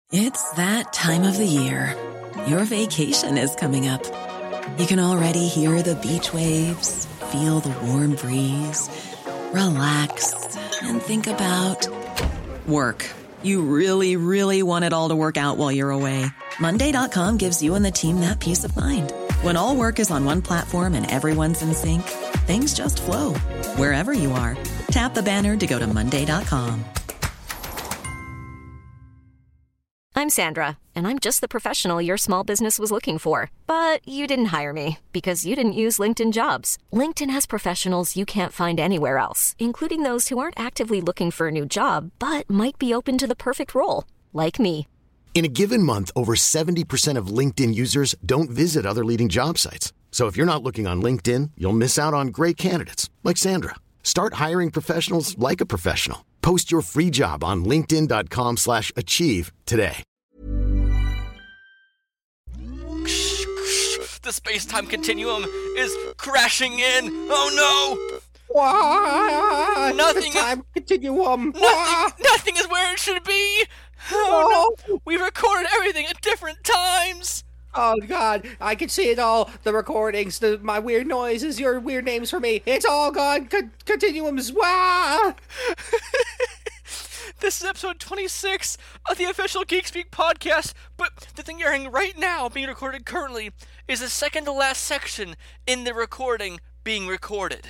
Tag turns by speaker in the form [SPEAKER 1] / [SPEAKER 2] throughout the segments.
[SPEAKER 1] It's that time of the year. Your vacation is coming up. You can already hear the beach waves, feel the warm breeze, relax, and think about work. You really, really want it all to work out while you're away. Monday.com gives you and the team that peace of mind. When all work is on one platform and everyone's in sync, things just flow. Wherever you are, tap the banner to go to Monday.com.
[SPEAKER 2] I'm Sandra, and I'm just the professional your small business was looking for. But you didn't hire me because you didn't use LinkedIn Jobs. LinkedIn has professionals you can't find anywhere else, including those who aren't actively looking for a new job, but might be open to the perfect role, like me.
[SPEAKER 3] In a given month, over 70% of LinkedIn users don't visit other leading job sites. So if you're not looking on LinkedIn, you'll miss out on great candidates like Sandra. Start hiring professionals like a professional. Post your free job on linkedin.com/achieve today.
[SPEAKER 4] The space-time continuum is crashing in. Oh no!
[SPEAKER 5] Why?
[SPEAKER 4] Nothing.
[SPEAKER 5] Time continuum.
[SPEAKER 4] Nothing is where it should be. Oh no! We recorded everything at different times.
[SPEAKER 5] Oh God, I can see it all. The recordings, my weird noises, your weird names for me. It's all gone. Continuums. Wow.
[SPEAKER 4] This is episode 26 of the official Geek Speak podcast, but the thing you're hearing right now, being recorded currently, is the second to last section in the recording being recorded.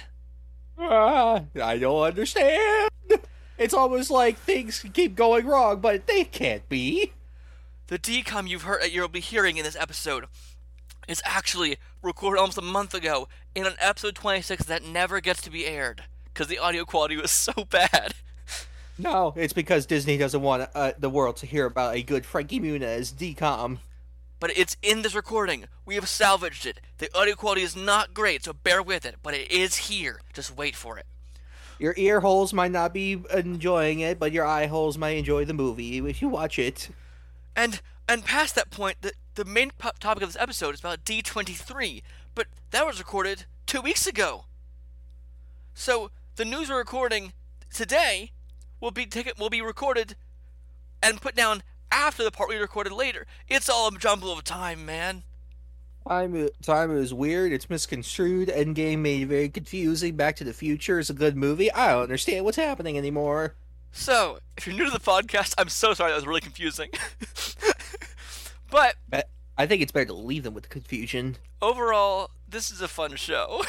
[SPEAKER 5] I don't understand. It's almost like things keep going wrong, but they can't be.
[SPEAKER 4] The DCOM you'll be hearing in this episode is actually recorded almost a month ago in an episode 26 that never gets to be aired because the audio quality was so bad.
[SPEAKER 5] No, it's because Disney doesn't want the world to hear about a good Frankie Muniz DCOM.
[SPEAKER 4] But it's in this recording. We have salvaged it. The audio quality is not great, so bear with it, but it is here. Just wait for it.
[SPEAKER 5] Your ear holes might not be enjoying it, but your eye holes might enjoy the movie if you watch it.
[SPEAKER 4] And past that point, the main topic of this episode is about D23, but that was recorded 2 weeks ago. So the news we're recording today will be recorded and put down after the part we recorded later. It's all a jumble of time, man.
[SPEAKER 5] Time is weird. It's misconstrued. Endgame made it very confusing. Back to the Future is a good movie. I don't understand what's happening anymore.
[SPEAKER 4] So, if you're new to the podcast, I'm so sorry that was really confusing. But
[SPEAKER 5] I think it's better to leave them with the confusion.
[SPEAKER 4] Overall, this is a fun show.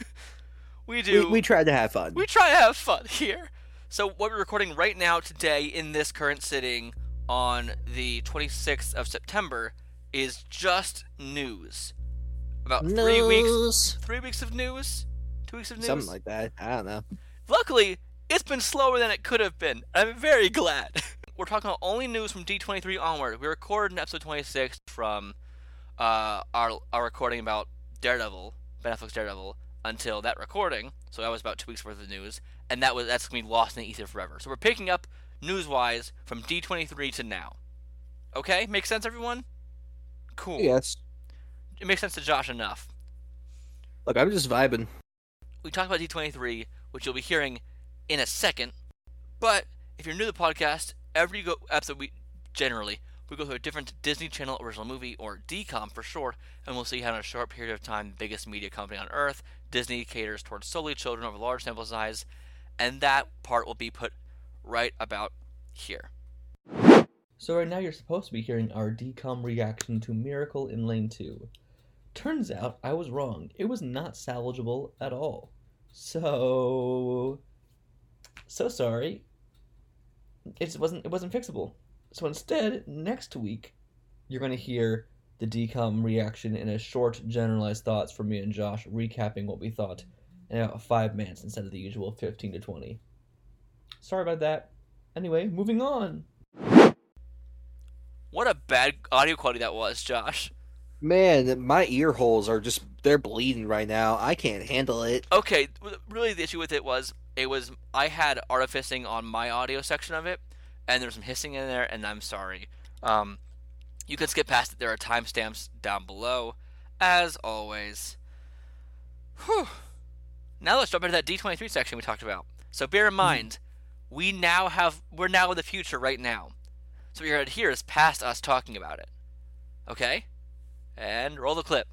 [SPEAKER 4] We
[SPEAKER 5] try to have fun.
[SPEAKER 4] We try to have fun here. So what we're recording right now today in this current sitting on the 26th of September is just news. About 3 weeks. 3 weeks of news? 2 weeks of news?
[SPEAKER 5] Something like that. I don't know.
[SPEAKER 4] Luckily, it's been slower than it could have been. I'm very glad. We're talking about only news from D23 onward. We recorded in episode 26 from our recording about Daredevil, Ben Affleck's Daredevil, until that recording. So that was about 2 weeks worth of news. And that's going to be lost in the ether forever. So we're picking up, news-wise, from D23 to now. Okay? Makes sense, everyone? Cool.
[SPEAKER 5] Yes.
[SPEAKER 4] It makes sense to Josh enough.
[SPEAKER 5] Look, I'm just vibing.
[SPEAKER 4] We talked about D23, which you'll be hearing in a second. But if you're new to the podcast, every episode we go through a different Disney Channel original movie, or DCOM for short, and we'll see how in a short period of time the biggest media company on Earth, Disney, caters towards solely children over large sample size. And that part will be put right about here.
[SPEAKER 6] So right now you're supposed to be hearing our DCOM reaction to Miracle in Lane 2. Turns out I was wrong. It was not salvageable at all. So sorry. It wasn't fixable. So instead, next week, you're going to hear the DCOM reaction in a short, generalized thoughts from me and Josh, recapping what we thought in about 5 minutes instead of the usual 15 to 20. Sorry about that. Anyway, moving on.
[SPEAKER 4] What a bad audio quality that was, Josh.
[SPEAKER 5] Man, my ear holes they're bleeding right now. I can't handle it.
[SPEAKER 4] Okay, really the issue with it was I had artificing on my audio section of it, and there was some hissing in there, and I'm sorry. You can skip past it. There are timestamps down below, as always. Whew. Now let's jump into that D23 section we talked about. So bear in mind, we're now in the future right now. So what you're gonna hear is past us talking about it. Okay? And roll the clip.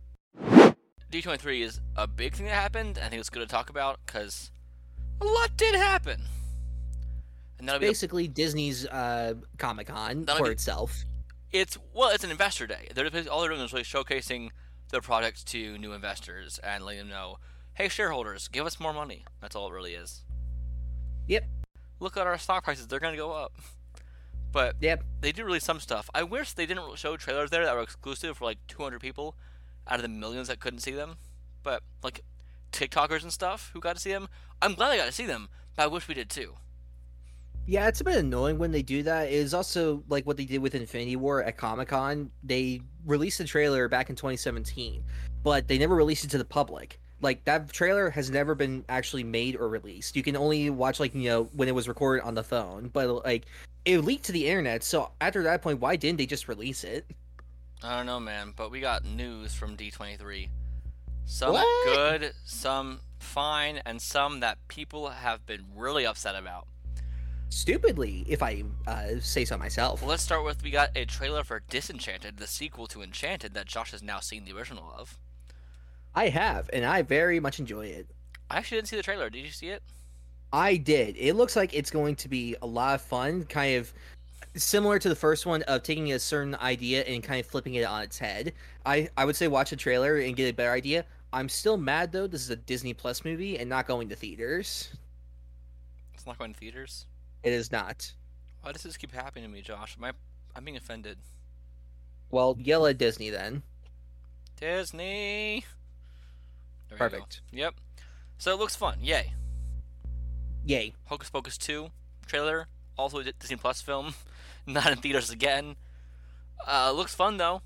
[SPEAKER 4] D23 is a big thing that happened. I think it's good to talk about because a lot did happen. And that'll be
[SPEAKER 5] Basically, Disney's Comic-Con
[SPEAKER 4] That'll
[SPEAKER 5] for
[SPEAKER 4] be-
[SPEAKER 5] itself.
[SPEAKER 4] it's an investor day. All they're doing is really showcasing their products to new investors and letting them know, hey, shareholders, give us more money. That's all it really is.
[SPEAKER 5] Yep.
[SPEAKER 4] Look at our stock prices; they're gonna go up. But
[SPEAKER 5] Yep.
[SPEAKER 4] they do release some stuff. I wish they didn't show trailers there that were exclusive for like 200 people out of the millions that couldn't see them. But like TikTokers and stuff who got to see them, I'm glad I got to see them. But I wish we did too.
[SPEAKER 5] Yeah, it's a bit annoying when they do that. It is also like what they did with Infinity War at Comic-Con. They released the trailer back in 2017, but they never released it to the public. Like, that trailer has never been actually made or released. You can only watch, like, when it was recorded on the phone. But, like, it leaked to the internet, so after that point, why didn't they just release it?
[SPEAKER 4] I don't know, man, but we got news from D23. Some
[SPEAKER 5] What?
[SPEAKER 4] good, some fine, and some that people have been really upset about.
[SPEAKER 5] Stupidly, if I say so myself.
[SPEAKER 4] Well, let's start with we got a trailer for Disenchanted, the sequel to Enchanted that Josh has now seen the original of.
[SPEAKER 5] I have, and I very much enjoy it.
[SPEAKER 4] I actually didn't see the trailer. Did you see it?
[SPEAKER 5] I did. It looks like it's going to be a lot of fun, kind of similar to the first one of taking a certain idea and kind of flipping it on its head. I would say watch the trailer and get a better idea. I'm still mad though. This is a Disney Plus movie and not going to theaters.
[SPEAKER 4] It's not going to theaters.
[SPEAKER 5] It is not.
[SPEAKER 4] Why does this keep happening to me, Josh? I'm being offended.
[SPEAKER 5] Well, yell at Disney then.
[SPEAKER 4] Disney. There we
[SPEAKER 5] Perfect.
[SPEAKER 4] go. Yep. So it looks fun. Yay.
[SPEAKER 5] Yay.
[SPEAKER 4] Hocus Pocus 2 trailer, also a Disney Plus film, not in theaters again. Looks fun though.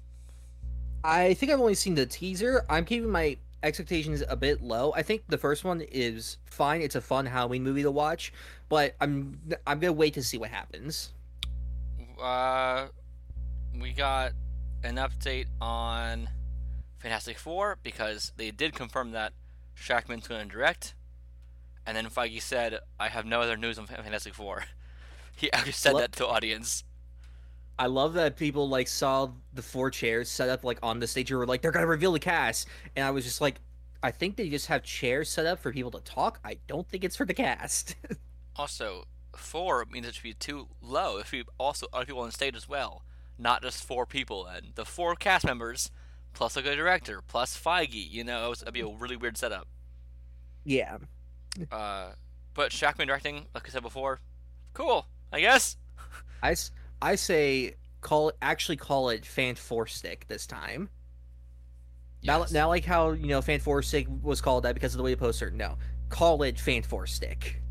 [SPEAKER 5] I think I've only seen the teaser. I'm keeping my expectations a bit low. I think the first one is fine. It's a fun Halloween movie to watch, but I'm gonna wait to see what happens.
[SPEAKER 4] We got an update on Fantastic Four because they did confirm that Shackman's going to direct, and then Feige said, "I have no other news on Fantastic Four." He actually said that to the audience.
[SPEAKER 5] I love that people like saw the 4 chairs set up like on the stage and were like, they're gonna reveal the cast, and I was just like, I think they just have chairs set up for people to talk. I don't think it's for the cast.
[SPEAKER 4] Also, 4 means it should be too low. It should be also other people on stage as well, not just 4 people. And the 4 cast members, plus a good director, plus Feige, it'd be a really weird setup.
[SPEAKER 5] Yeah.
[SPEAKER 4] But Shackman directing, like I said before, cool, I guess.
[SPEAKER 5] I say call it Fan Four Stick this time.
[SPEAKER 4] Yes.
[SPEAKER 5] Not like how Fan Four Stick was called that because of the way the poster. No, call it Fan Four Stick.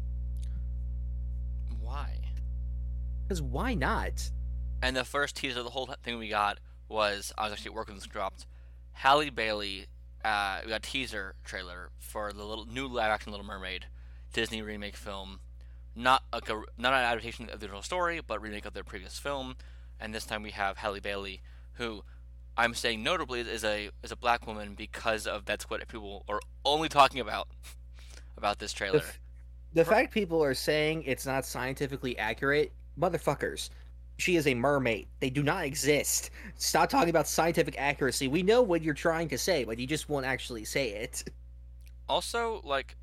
[SPEAKER 4] Why?
[SPEAKER 5] Because why not?
[SPEAKER 4] And the first teaser of the whole thing we got was, I was actually working on this dropped, Halle Bailey, we got a teaser trailer for the new live-action Little Mermaid Disney remake film. Not an adaptation of the original story, but remake of their previous film. And this time we have Halle Bailey, who I'm saying notably is a black woman because of that's what people are only talking about this trailer.
[SPEAKER 5] The fact people are saying it's not scientifically accurate, motherfuckers. She is a mermaid. They do not exist. Stop talking about scientific accuracy. We know what you're trying to say, but you just won't actually say it.
[SPEAKER 4] Also,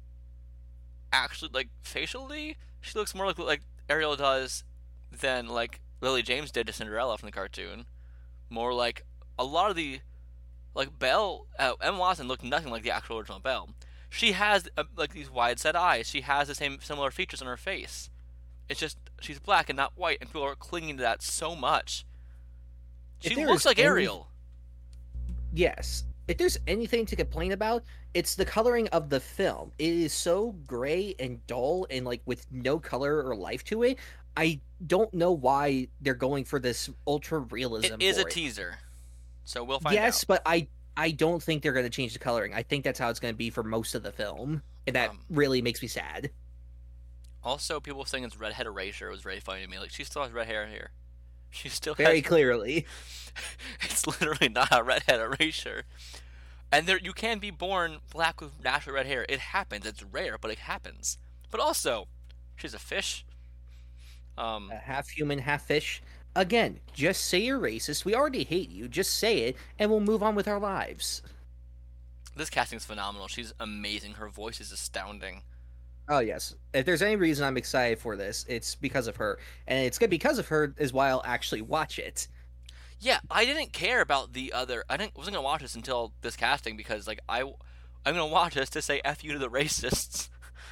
[SPEAKER 4] facially, she looks more like Ariel does than like Lily James did to Cinderella from the cartoon. More like a lot of the Belle, Emma Watson looked nothing like the actual original Belle. She has these wide set eyes. She has the similar features on her face. It's just she's black and not white, and people are clinging to that so much. She looks like Ariel.
[SPEAKER 5] Yes. If there's anything to complain about, it's the coloring of the film. It is so gray and dull and with no color or life to it. I don't know why they're going for this ultra realism.
[SPEAKER 4] It is a teaser, so we'll find out.
[SPEAKER 5] Yes, but I don't think they're going to change the coloring. I think that's how it's going to be for most of the film, and that really makes me sad.
[SPEAKER 4] Also, people saying it's redhead erasure was very funny to me. She still has red hair here. She still
[SPEAKER 5] very
[SPEAKER 4] has...
[SPEAKER 5] clearly.
[SPEAKER 4] It's literally not a redhead erasure. And you can be born black with natural red hair. It happens. It's rare, but it happens. But also, she's a fish.
[SPEAKER 5] Half human, half fish. Again, just say you're racist. We already hate you. Just say it, and we'll move on with our lives.
[SPEAKER 4] This casting is phenomenal. She's amazing. Her voice is astounding.
[SPEAKER 5] Oh yes. If there's any reason I'm excited for this, it's because of her, and it's good because of her is why I'll actually watch it.
[SPEAKER 4] Yeah, I didn't care about the other. Wasn't gonna watch this until this casting because like I'm gonna watch this to say "f you" to the racists.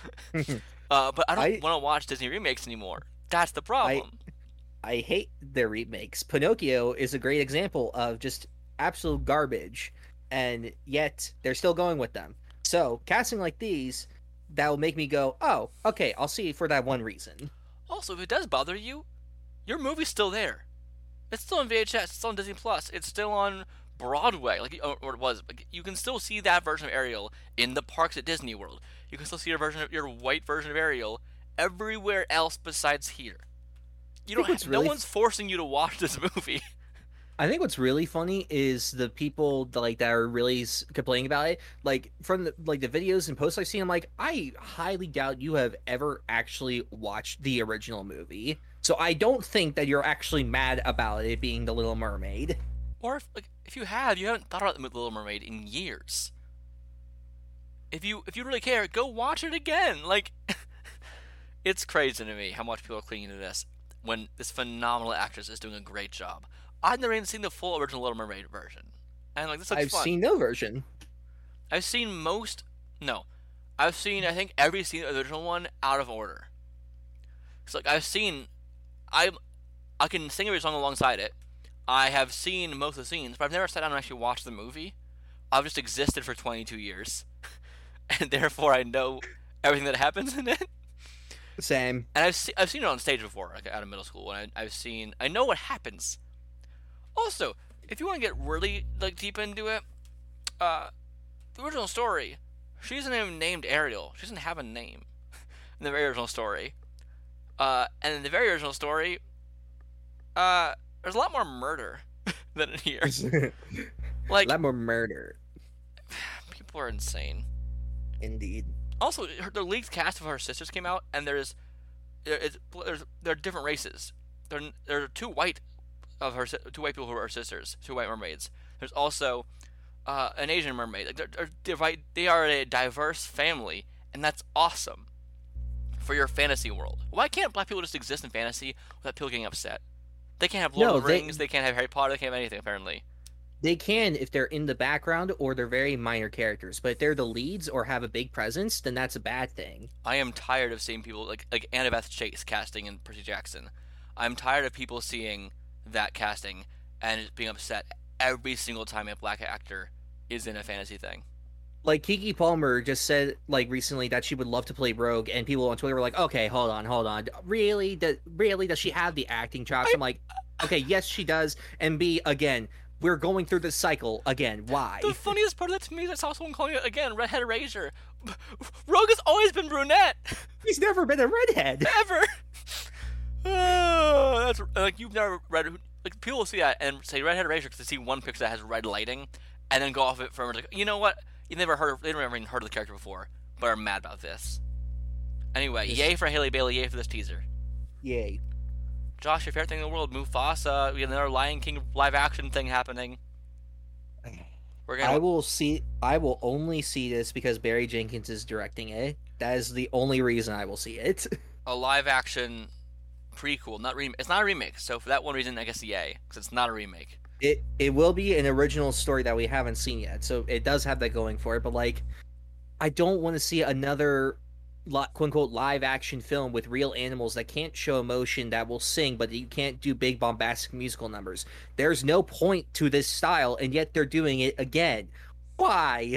[SPEAKER 4] But I don't want to watch Disney remakes anymore. That's the problem.
[SPEAKER 5] I hate their remakes. Pinocchio is a great example of just absolute garbage, and yet they're still going with them. So casting like these, that will make me go, oh, okay, I'll see for that one reason.
[SPEAKER 4] Also, if it does bother you, your movie's still there. It's still on VHS. It's still on Disney Plus. It's still on Broadway, or it was. You can still see that version of Ariel in the parks at Disney World. You can still see your white version of Ariel everywhere else besides here. No one's forcing you to watch this movie.
[SPEAKER 5] I think what's really funny is the people that are really complaining about it. Like from the videos and posts I've seen, I'm like, I highly doubt you have ever actually watched the original movie. So I don't think that you're actually mad about it being The Little Mermaid.
[SPEAKER 4] Or if you have, you haven't thought about The Little Mermaid in years. If you really care, go watch it again. Like, it's crazy to me how much people are clinging to this when this phenomenal actress is doing a great job. I've never even seen the full original Little Mermaid version, and like this looks fun.
[SPEAKER 5] I've seen no version.
[SPEAKER 4] I've seen I think every scene of the original one out of order. So like I can sing every song alongside it. I have seen most of the scenes, but I've never sat down and actually watched the movie. I've just existed for 22 years, and therefore I know everything that happens in it.
[SPEAKER 5] Same.
[SPEAKER 4] And I've seen it on stage before, like out of middle school, and I know what happens. Also, if you want to get really deep into it, the original story, she isn't even named Ariel. She doesn't have a name in the very original story. And in the very original story, there's a lot more murder than in here.
[SPEAKER 5] A lot more murder.
[SPEAKER 4] People are insane.
[SPEAKER 5] Indeed.
[SPEAKER 4] Also, the leaked cast of her sisters came out, and there are different races. There are two white people who are her sisters, two white mermaids. There's also an Asian mermaid. They are a diverse family, and that's awesome for your fantasy world. Why can't black people just exist in fantasy without people getting upset? They can't have Lord of the Rings. They can't have Harry Potter. They can't have anything, apparently.
[SPEAKER 5] They can if they're in the background or they're very minor characters. But if they're the leads or have a big presence, then that's a bad thing.
[SPEAKER 4] I am tired of seeing people like Annabeth Chase casting in Percy Jackson. I'm tired of people seeing that casting and being upset every single time a black actor is in a fantasy thing.
[SPEAKER 5] Like Keke Palmer just said recently that she would love to play Rogue, and people on Twitter were like, okay, hold on. Really? Does she have the acting chops? I'm like, okay, yes, she does. And B, again, we're going through this cycle again. Why?
[SPEAKER 4] The funniest part of that to me is I saw someone calling it, again, redhead erasure. Rogue has always been brunette.
[SPEAKER 5] He's never been a redhead.
[SPEAKER 4] Ever. That's like you've never read. Like people will see that and say redhead erasure because they see one picture that has red lighting, and then go off it forever. Like, you know what? They never even heard of the character before, but are mad about this. Anyway, yay for Halle Bailey, yay for this teaser.
[SPEAKER 5] Yay.
[SPEAKER 4] Josh, your favorite thing in the world, Mufasa. We have another Lion King live action thing happening.
[SPEAKER 5] I will only see this because Barry Jenkins is directing it. That is the only reason I will see it.
[SPEAKER 4] A live action prequel, it's not a remake. So for that one reason, I guess yay, because it's not a remake.
[SPEAKER 5] It will be an original story that we haven't seen yet, so it does have that going for it. But I don't want to see another quote unquote live action film with real animals that can't show emotion, that will sing, but you can't do big bombastic musical numbers. There's no point to this style, and yet they're doing it again. Why?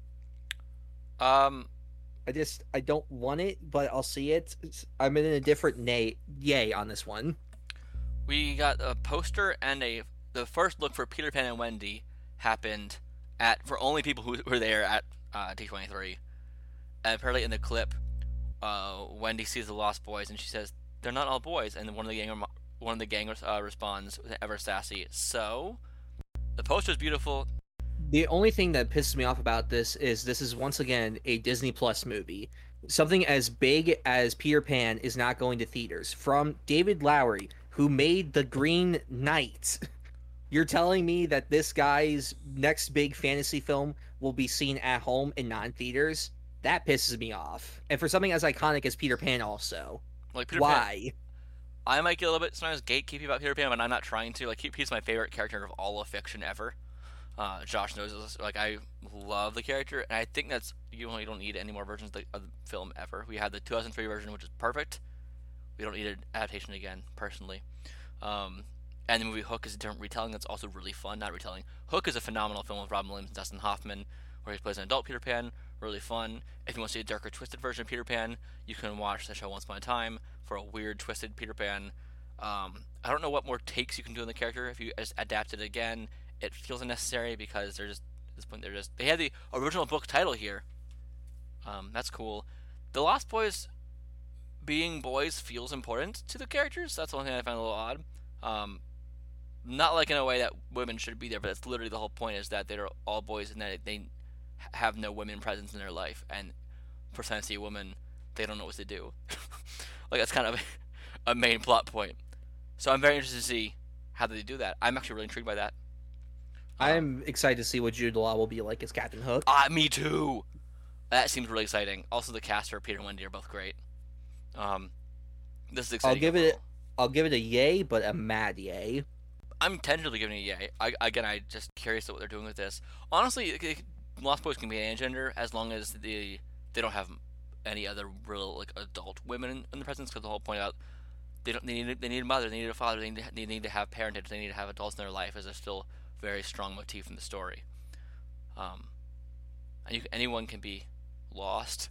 [SPEAKER 5] I don't want it, but I'll see it. I'm in a different yay on this one.
[SPEAKER 4] We got a poster and the first look for Peter Pan and Wendy happened for only people who were there at D23. And apparently in the clip, Wendy sees the Lost Boys and she says, "They're not all boys." And one of the gang responds ever sassy, "So?" The poster's beautiful.
[SPEAKER 5] The only thing that pisses me off about this is once again a Disney Plus movie. Something as big as Peter Pan is not going to theaters. From David Lowery, who made the Green Knight. You're telling me that this guy's next big fantasy film will be seen at home and not in theaters? That pisses me off. And for something as iconic as Peter Pan also.
[SPEAKER 4] Like Peter
[SPEAKER 5] Why?
[SPEAKER 4] Pan, I might get a little bit sometimes gatekeepy about Peter Pan, but I'm not trying to. Like, he's my favorite character of all of fiction ever. Josh knows this. Like, I love the character, and I think that's you don't need any more versions of the film ever. We had the 2003 version, which is perfect. We don't need an adaptation again, personally. And the movie Hook is a different retelling that's also really fun. Not retelling. Hook is a phenomenal film with Robin Williams and Dustin Hoffman, where he plays an adult Peter Pan. Really fun. If you want to see a darker, twisted version of Peter Pan, you can watch the show Once Upon a Time for a weird, twisted Peter Pan. I don't know what more takes you can do on the character. If you just adapt it again, it feels unnecessary because at this point they had the original book title here. That's cool. The Lost Boys being boys feels important to the characters. That's the one thing I find a little odd. Not like in a way that women should be there, but that's literally the whole point, is that they're all boys and that they have no women presence in their life, and for time to see a woman, they don't know what to do. Like, that's kind of a main plot point. So I'm very interested to see how they do that. I'm actually really intrigued by that.
[SPEAKER 5] I'm excited to see what Jude Law will be like as Captain Hook.
[SPEAKER 4] Me too. That seems really exciting. Also, the cast for Peter and Wendy are both great. This is exciting.
[SPEAKER 5] I'll give it a yay, but a mad yay.
[SPEAKER 4] I'm tentatively giving it a yay. I just curious what they're doing with this. Honestly, Lost Boys can be an agender as long as they don't have any other real like adult women in the presence. Because the whole point out they need a mother, they need a father, they need to have parentage, they need to have adults in their life as a still very strong motif in the story. Anyone can be lost.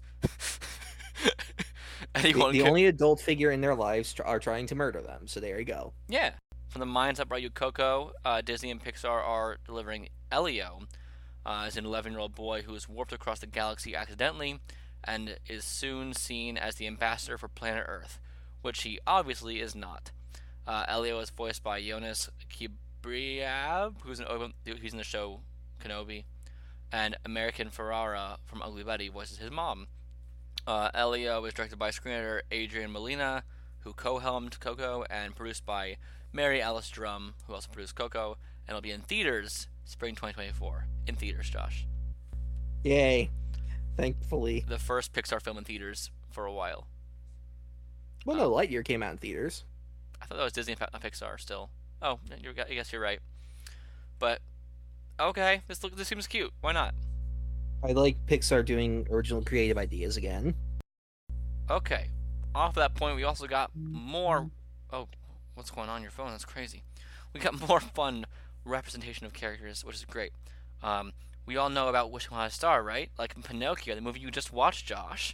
[SPEAKER 5] The only adult figure in their lives are trying to murder them. So there you go.
[SPEAKER 4] Yeah. From the minds that brought you Coco, Disney and Pixar are delivering Elio as an 11-year-old boy who is warped across the galaxy accidentally and is soon seen as the ambassador for planet Earth, which he obviously is not. Elio is voiced by Jonas Kibriab, who's in the show Kenobi, and American Ferrara from Ugly Betty voices his mom. Elio is directed by screenwriter Adrian Molina, who co-helmed Coco, and produced by Mary Alice Drum, who also produced Coco, and it'll be in theaters spring 2024. In theaters, Josh.
[SPEAKER 5] Yay. Thankfully.
[SPEAKER 4] The first Pixar film in theaters for a while.
[SPEAKER 5] Well, no, Lightyear came out in theaters.
[SPEAKER 4] I thought that was Disney and Pixar still. Oh, I guess you're right. But, okay, this seems cute. Why not?
[SPEAKER 5] I like Pixar doing original creative ideas again.
[SPEAKER 4] Okay. Off of that point, we also got more... Oh, what's going on your phone? That's crazy. We got more fun representation of characters, which is great. We all know about Wishing Upon a Star, right? Like in Pinocchio, the movie you just watched, Josh.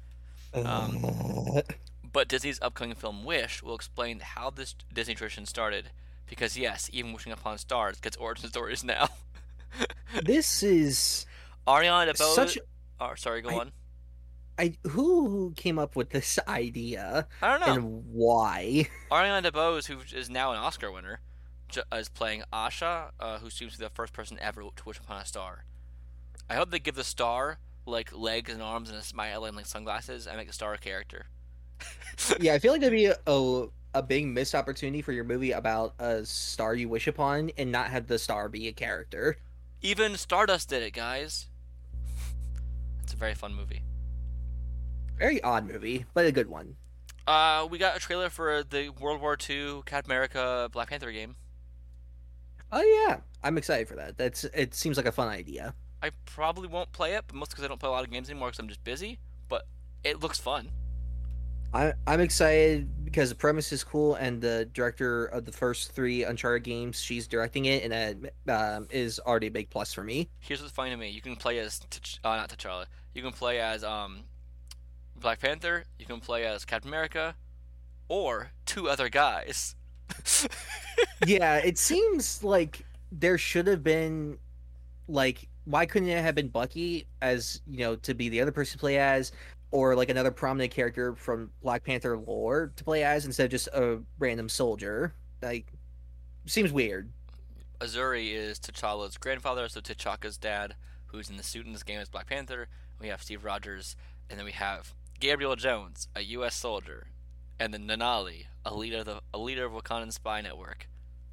[SPEAKER 4] But Disney's upcoming film Wish will explain how this Disney tradition started. Because yes, even Wishing Upon Stars gets origin stories now.
[SPEAKER 5] This is...
[SPEAKER 4] Ariana DeBose... sorry, go on.
[SPEAKER 5] Who came up with this idea?
[SPEAKER 4] I don't know.
[SPEAKER 5] And why?
[SPEAKER 4] Ariana DeBose, who is now an Oscar winner, is playing Asha, who seems to be the first person ever to wish upon a star. I hope they give the star like legs and arms and a smile and like sunglasses and make the star a character.
[SPEAKER 5] Yeah, I feel like that'd be a big missed opportunity for your movie about a star you wish upon and not have the star be a character.
[SPEAKER 4] Even Stardust did it, guys. It's a very fun movie.
[SPEAKER 5] Very odd movie, but a good one.
[SPEAKER 4] We got a trailer for the World War II Captain America Black Panther game.
[SPEAKER 5] Oh yeah, I'm excited for that. It seems like a fun idea.
[SPEAKER 4] I probably won't play it, but mostly because I don't play a lot of games anymore because I'm just busy. But it looks fun.
[SPEAKER 5] I'm excited because the premise is cool, and the director of the first 3 Uncharted games, she's directing it, and that is already a big plus for me.
[SPEAKER 4] Here's what's funny to me: you can play as not T'Challa. You can play as Black Panther. You can play as Captain America, or 2 other guys.
[SPEAKER 5] Yeah, it seems like there should have been, like, why couldn't it have been Bucky as, to be the other person to play as, or like another prominent character from Black Panther lore to play as instead of just a random soldier? Like, seems weird.
[SPEAKER 4] Azuri is T'Challa's grandfather, so T'Chaka's dad, who's in the suit in this game as Black Panther. We have Steve Rogers, and then we have Gabriel Jones, a U.S. soldier, and then Denali, a leader of Wakandan spy network.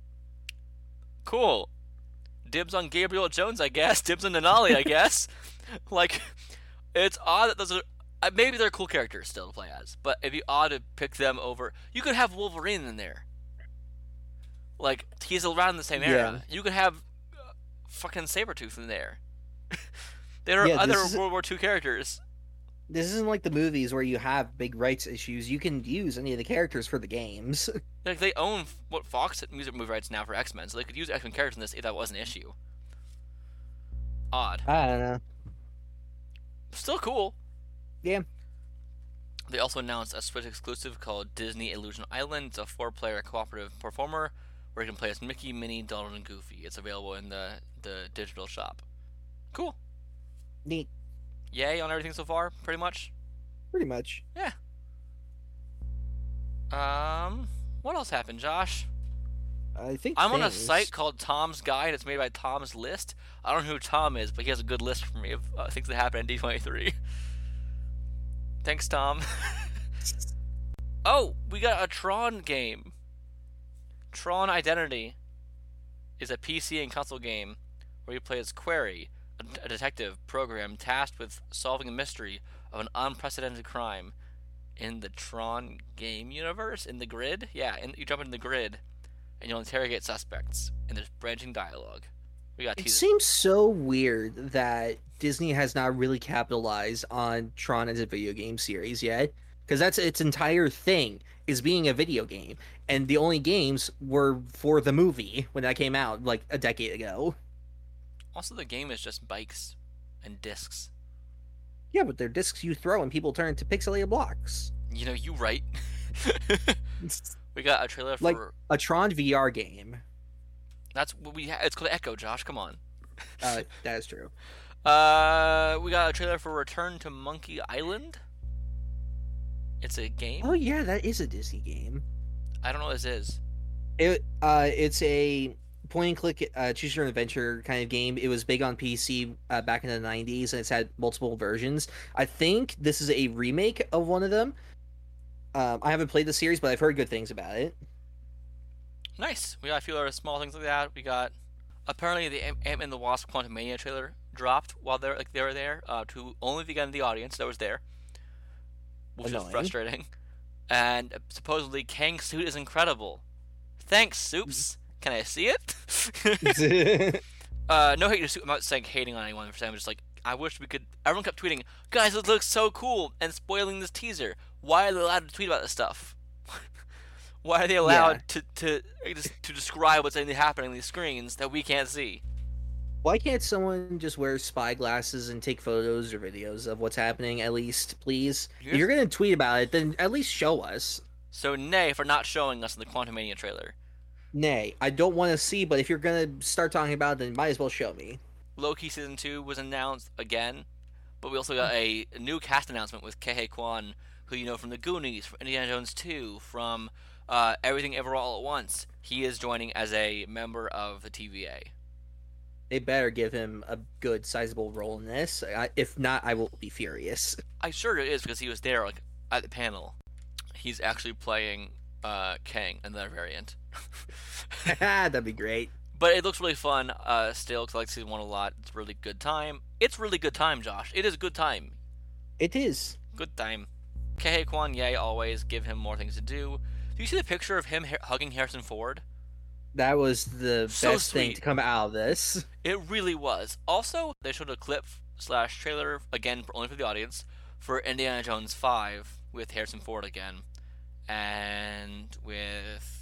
[SPEAKER 4] Cool. Dibs on Gabriel Jones, I guess. Dibs on Denali, I guess. Like, it's odd that those are... maybe they're cool characters still to play as, but it'd be odd to pick them over... You could have Wolverine in there. Like, he's around the same era. Yeah. You could have fucking Sabretooth in there. There are other World War II characters.
[SPEAKER 5] This isn't like the movies where you have big rights issues. You can use any of the characters for the games.
[SPEAKER 4] Like, they own Fox music movie rights now for X-Men, so they could use X-Men characters in this if that was an issue. Odd.
[SPEAKER 5] I don't know.
[SPEAKER 4] Still cool.
[SPEAKER 5] Yeah.
[SPEAKER 4] They also announced a Switch exclusive called Disney Illusion Island. It's a 4-player cooperative performer where you can play as Mickey, Minnie, Donald, and Goofy. It's available in the digital shop. Cool.
[SPEAKER 5] Neat.
[SPEAKER 4] Yay on everything so far, pretty much?
[SPEAKER 5] Pretty much.
[SPEAKER 4] Yeah. What else happened, Josh?
[SPEAKER 5] I think
[SPEAKER 4] I'm on a site called Tom's Guide. It's made by Tom's List. I don't know who Tom is, but he has a good list for me of things that happened in D23. Thanks, Tom. Oh, we got a Tron game. Tron Identity is a PC and console game where you play as Query, a detective program tasked with solving a mystery of an unprecedented crime in the Tron game universe, in the grid. Yeah, you jump into the grid and you'll interrogate suspects, and there's branching dialogue.
[SPEAKER 5] It seems so weird that Disney has not really capitalized on Tron as a video game series yet, because that's its entire thing, is being a video game, and the only games were for the movie when that came out like a decade ago.
[SPEAKER 4] Also, the game is just bikes and discs.
[SPEAKER 5] Yeah, but they're discs you throw and people turn into pixelated blocks.
[SPEAKER 4] You know, you right. We got a trailer for...
[SPEAKER 5] like a Tron VR game.
[SPEAKER 4] That's what we it's called Echo, Josh. Come on.
[SPEAKER 5] That is true.
[SPEAKER 4] We got a trailer for Return to Monkey Island. It's a game.
[SPEAKER 5] Oh yeah, that is a Disney game.
[SPEAKER 4] I don't know what this is.
[SPEAKER 5] It's a point and click choose your own adventure kind of game. It was big on PC back in the 90s, and it's had multiple versions. I think this is a remake of one of them. I haven't played the series, but I've heard good things about it.
[SPEAKER 4] Nice. We got a few other small things like that. We got apparently the Ant-Man and the Wasp: Quantumania trailer dropped while they were there to only the guy in the audience that was there, which is frustrating. And supposedly Kang's suit is incredible. Thanks, Soups. Can I see it? No hate to Soup. I'm not saying hating on anyone for saying. I'm just like, I wish we could. Everyone kept tweeting, guys, it looks so cool, and spoiling this teaser. Why are they allowed to tweet about this stuff? Why are they allowed to describe what's happening on these screens that we can't see?
[SPEAKER 5] Why can't someone just wear spy glasses and take photos or videos of what's happening, at least, please? If you're going to tweet about it, then at least show us.
[SPEAKER 4] So, nay for not showing us the Quantumania trailer.
[SPEAKER 5] Nay, I don't want to see, but if you're going to start talking about it, then might as well show me.
[SPEAKER 4] Loki Season 2 was announced again, but we also got a new cast announcement with Ke Huy Quan, who you know from The Goonies, from Indiana Jones 2, from Everything Ever All at Once. He is joining as a member of the TVA.
[SPEAKER 5] They better give him a good, sizable role in this. If not, I will be furious.
[SPEAKER 4] I'm sure it is, because he was there at the panel. He's actually playing Kang, another variant.
[SPEAKER 5] That'd be great.
[SPEAKER 4] But it looks really fun still, because I like Season 1 a lot. It's a really good time. It's really good time, Josh. It is a good time.
[SPEAKER 5] It is.
[SPEAKER 4] Good time. Ke Huy Quan, yay, always. Give him more things to do. Do you see the picture of him hugging Harrison Ford?
[SPEAKER 5] That was the best thing to come out of this.
[SPEAKER 4] It really was. Also, they showed a clip/trailer, again, only for the audience, for Indiana Jones 5 with Harrison Ford again. And with...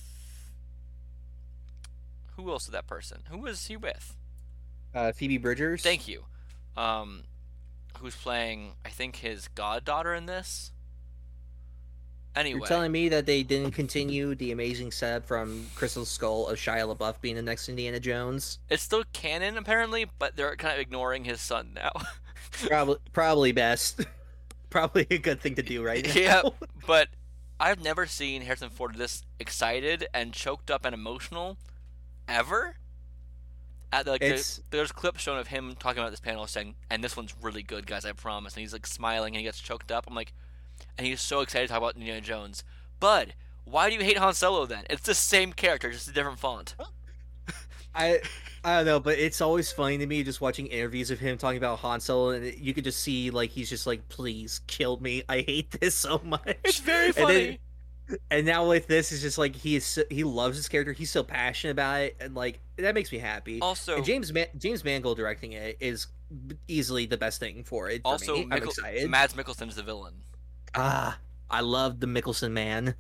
[SPEAKER 4] Who else is that person? Who was he with?
[SPEAKER 5] Phoebe Bridgers.
[SPEAKER 4] Thank you. Who's playing, I think, his goddaughter in this? Anyway.
[SPEAKER 5] You're telling me that they didn't continue the amazing setup from Crystal Skull of Shia LaBeouf being the next Indiana Jones?
[SPEAKER 4] It's still canon, apparently, but they're kind of ignoring his son now.
[SPEAKER 5] Probably best. Probably a good thing to do right now.
[SPEAKER 4] Yeah, but I've never seen Harrison Ford this excited and choked up and emotional ever. There's clips shown of him talking about this panel saying, and this one's really good, guys, I promise. And he's like smiling and he gets choked up. I'm like, and he's so excited to talk about Indiana Jones. Bud, why do you hate Han Solo then? It's the same character, just a different font.
[SPEAKER 5] I don't know, but it's always funny to me just watching interviews of him talking about Han Solo, and you could just see like he's just like, please kill me. I hate this so much.
[SPEAKER 4] It's very funny.
[SPEAKER 5] And now with this, it's just like he loves his character. He's so passionate about it, and like that makes me happy.
[SPEAKER 4] Also,
[SPEAKER 5] and James Mangold directing it is easily the best thing for it. For me. I'm excited.
[SPEAKER 4] Mads Mikkelsen's the villain.
[SPEAKER 5] I love the Mikkelsen man.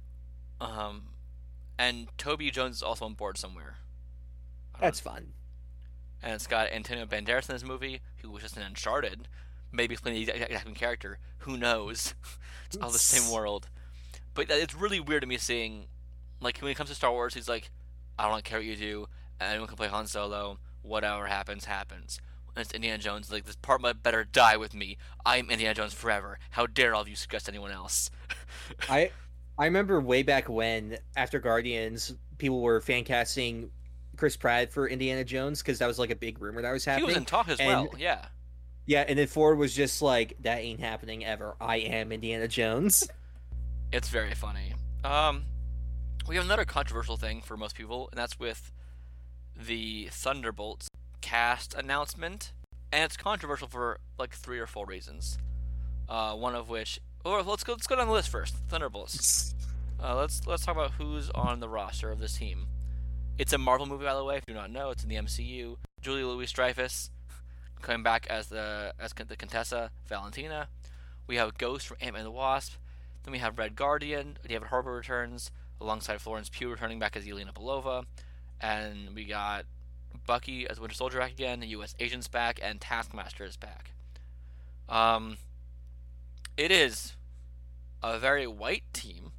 [SPEAKER 4] And Toby Jones is also on board somewhere.
[SPEAKER 5] That's fun.
[SPEAKER 4] And it's got Antonio Banderas in this movie, who was just in Uncharted. Maybe he's playing the exact same character. Who knows? It's all the same world. But it's really weird to me seeing, like, when it comes to Star Wars, he's like, I don't care what you do. Anyone can play Han Solo. Whatever happens, happens. When it's Indiana Jones, like, this part might better die with me. I'm Indiana Jones forever. How dare all of you suggest anyone else?
[SPEAKER 5] I remember way back when, after Guardians, people were fan casting Chris Pratt for Indiana Jones because that was like a big rumor that was happening.
[SPEAKER 4] He was in talk as well, yeah.
[SPEAKER 5] Yeah, and then Ford was just like, that ain't happening ever. I am Indiana Jones.
[SPEAKER 4] It's very funny. We have another controversial thing for most people, and that's with the Thunderbolts cast announcement. And it's controversial for like 3 or 4 reasons. One of which, or let's go down the list first. Thunderbolts. Let's talk about who's on the roster of this team. It's a Marvel movie, by the way. If you do not know, it's in the MCU. Julia Louis-Dreyfus coming back as the Contessa Valentina. We have Ghost from Ant-Man and the Wasp. Then we have Red Guardian. David Harbour returns alongside Florence Pugh returning back as Yelena Belova. And we got Bucky as Winter Soldier back again. The U.S. Agent's back, and Taskmaster is back. It is a very white team.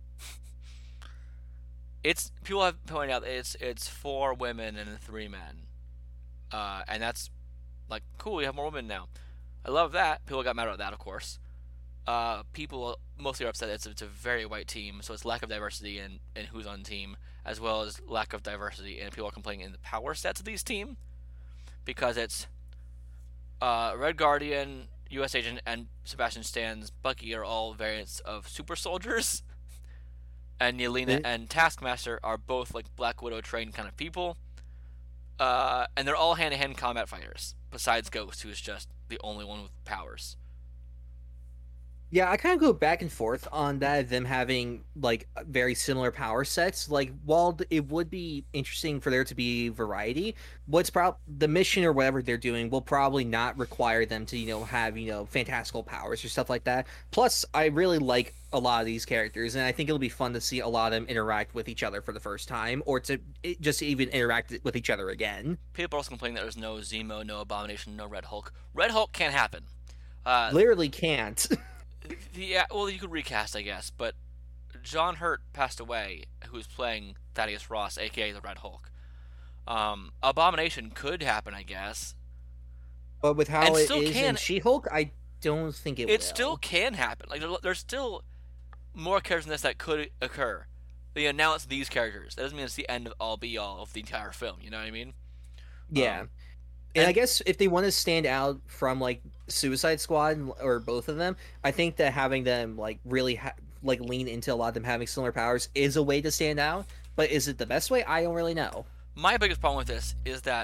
[SPEAKER 4] It's people have pointed out it's 4 women and 3 men, and that's like cool. We have more women now. I love that. People got mad about that, of course. People mostly are upset that it's a very white team, so it's lack of diversity in who's on the team, as well as lack of diversity, and people are complaining in the power sets of these team, because it's Red Guardian, U.S. Agent, and Sebastian Stan's Bucky are all variants of super soldiers, and Yelena and Taskmaster are both like Black Widow trained kind of people, and they're all hand-to-hand combat fighters, besides Ghost, who is just the only one with powers.
[SPEAKER 5] Yeah, I kind of go back and forth on that, them having like very similar power sets. Like, while it would be interesting for there to be variety, the mission or whatever they're doing will probably not require them to, have, fantastical powers or stuff like that. Plus, I really like a lot of these characters, and I think it'll be fun to see a lot of them interact with each other for the first time, or to just even interact with each other again.
[SPEAKER 4] People are also complaining that there's no Zemo, no Abomination, no Red Hulk. Red Hulk can't happen.
[SPEAKER 5] Literally can't.
[SPEAKER 4] Yeah, well, you could recast, I guess, but John Hurt passed away, who's playing Thaddeus Ross, a.k.a. the Red Hulk. Abomination could happen, I guess.
[SPEAKER 5] But with how it is in She-Hulk, I don't think it will.
[SPEAKER 4] It still can happen. Like, there's still more characters in this that could occur. They announced these characters. That doesn't mean it's the end of all be all of the entire film, you know what I mean?
[SPEAKER 5] Yeah. And I guess if they want to stand out from like Suicide Squad or both of them, I think that having them like really lean into a lot of them having similar powers is a way to stand out. But is it the best way? I don't really know.
[SPEAKER 4] My biggest problem with this is that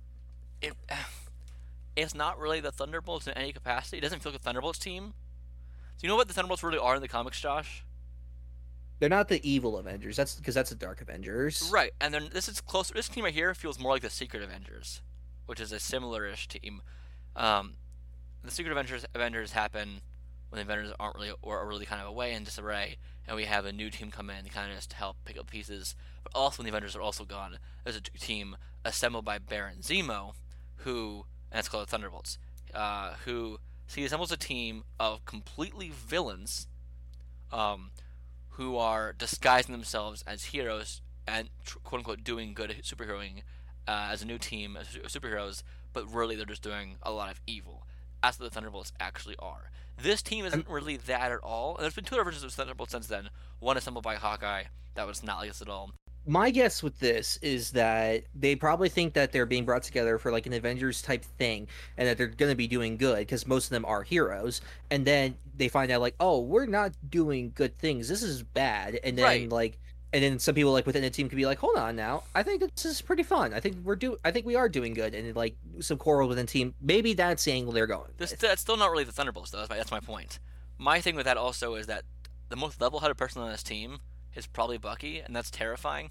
[SPEAKER 4] it's not really the Thunderbolts in any capacity. It doesn't feel like a Thunderbolts team. Do you know what the Thunderbolts really are in the comics, Josh?
[SPEAKER 5] They're not the evil Avengers. That's because that's the Dark Avengers.
[SPEAKER 4] Right, and then this is closer. This team right here feels more like the Secret Avengers, which is a similar-ish team. The Secret Avengers happen when the Avengers aren't really, or are really kind of away in disarray, and we have a new team come in to kind of just help pick up pieces. But also when the Avengers are also gone, there's a team assembled by Baron Zemo, and it's called the Thunderbolts, he assembles a team of completely villains, who are disguising themselves as heroes and quote-unquote doing good superheroing as a new team of superheroes, but really they're just doing a lot of evil. That's what the Thunderbolts actually are. This team isn't really that at all. And there's been 2 other versions of Thunderbolts since then. One assembled by Hawkeye that was not like this at all.
[SPEAKER 5] My guess with this is that they probably think that they're being brought together for like an Avengers type thing, and that they're going to be doing good because most of them are heroes. And then they find out like, oh, we're not doing good things. This is bad. And then
[SPEAKER 4] Right.
[SPEAKER 5] and then some people like within the team could be like, hold on now, I think this is pretty fun. I think we are doing good. And then, like some quarrel within the team. Maybe that's the angle they're going with.
[SPEAKER 4] That's still not really the Thunderbolts, though. That's my point. My thing with that also is that the most level-headed person on this team is probably Bucky, and that's terrifying.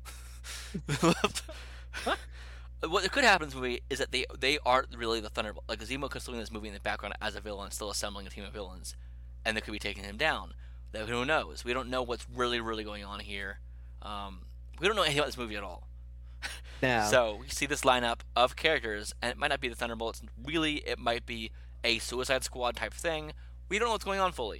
[SPEAKER 4] What could happen in this movie is that they aren't really the Thunderbolt. Like Zemo could still be in this movie in the background as a villain, still assembling a team of villains, and they could be taking him down. Who knows? We don't know what's really going on here. We don't know anything about this movie at all.
[SPEAKER 5] Now,
[SPEAKER 4] So we see this lineup of characters, and it might not be the Thunderbolts. Really, it might be a Suicide Squad type thing. We don't know what's going on fully.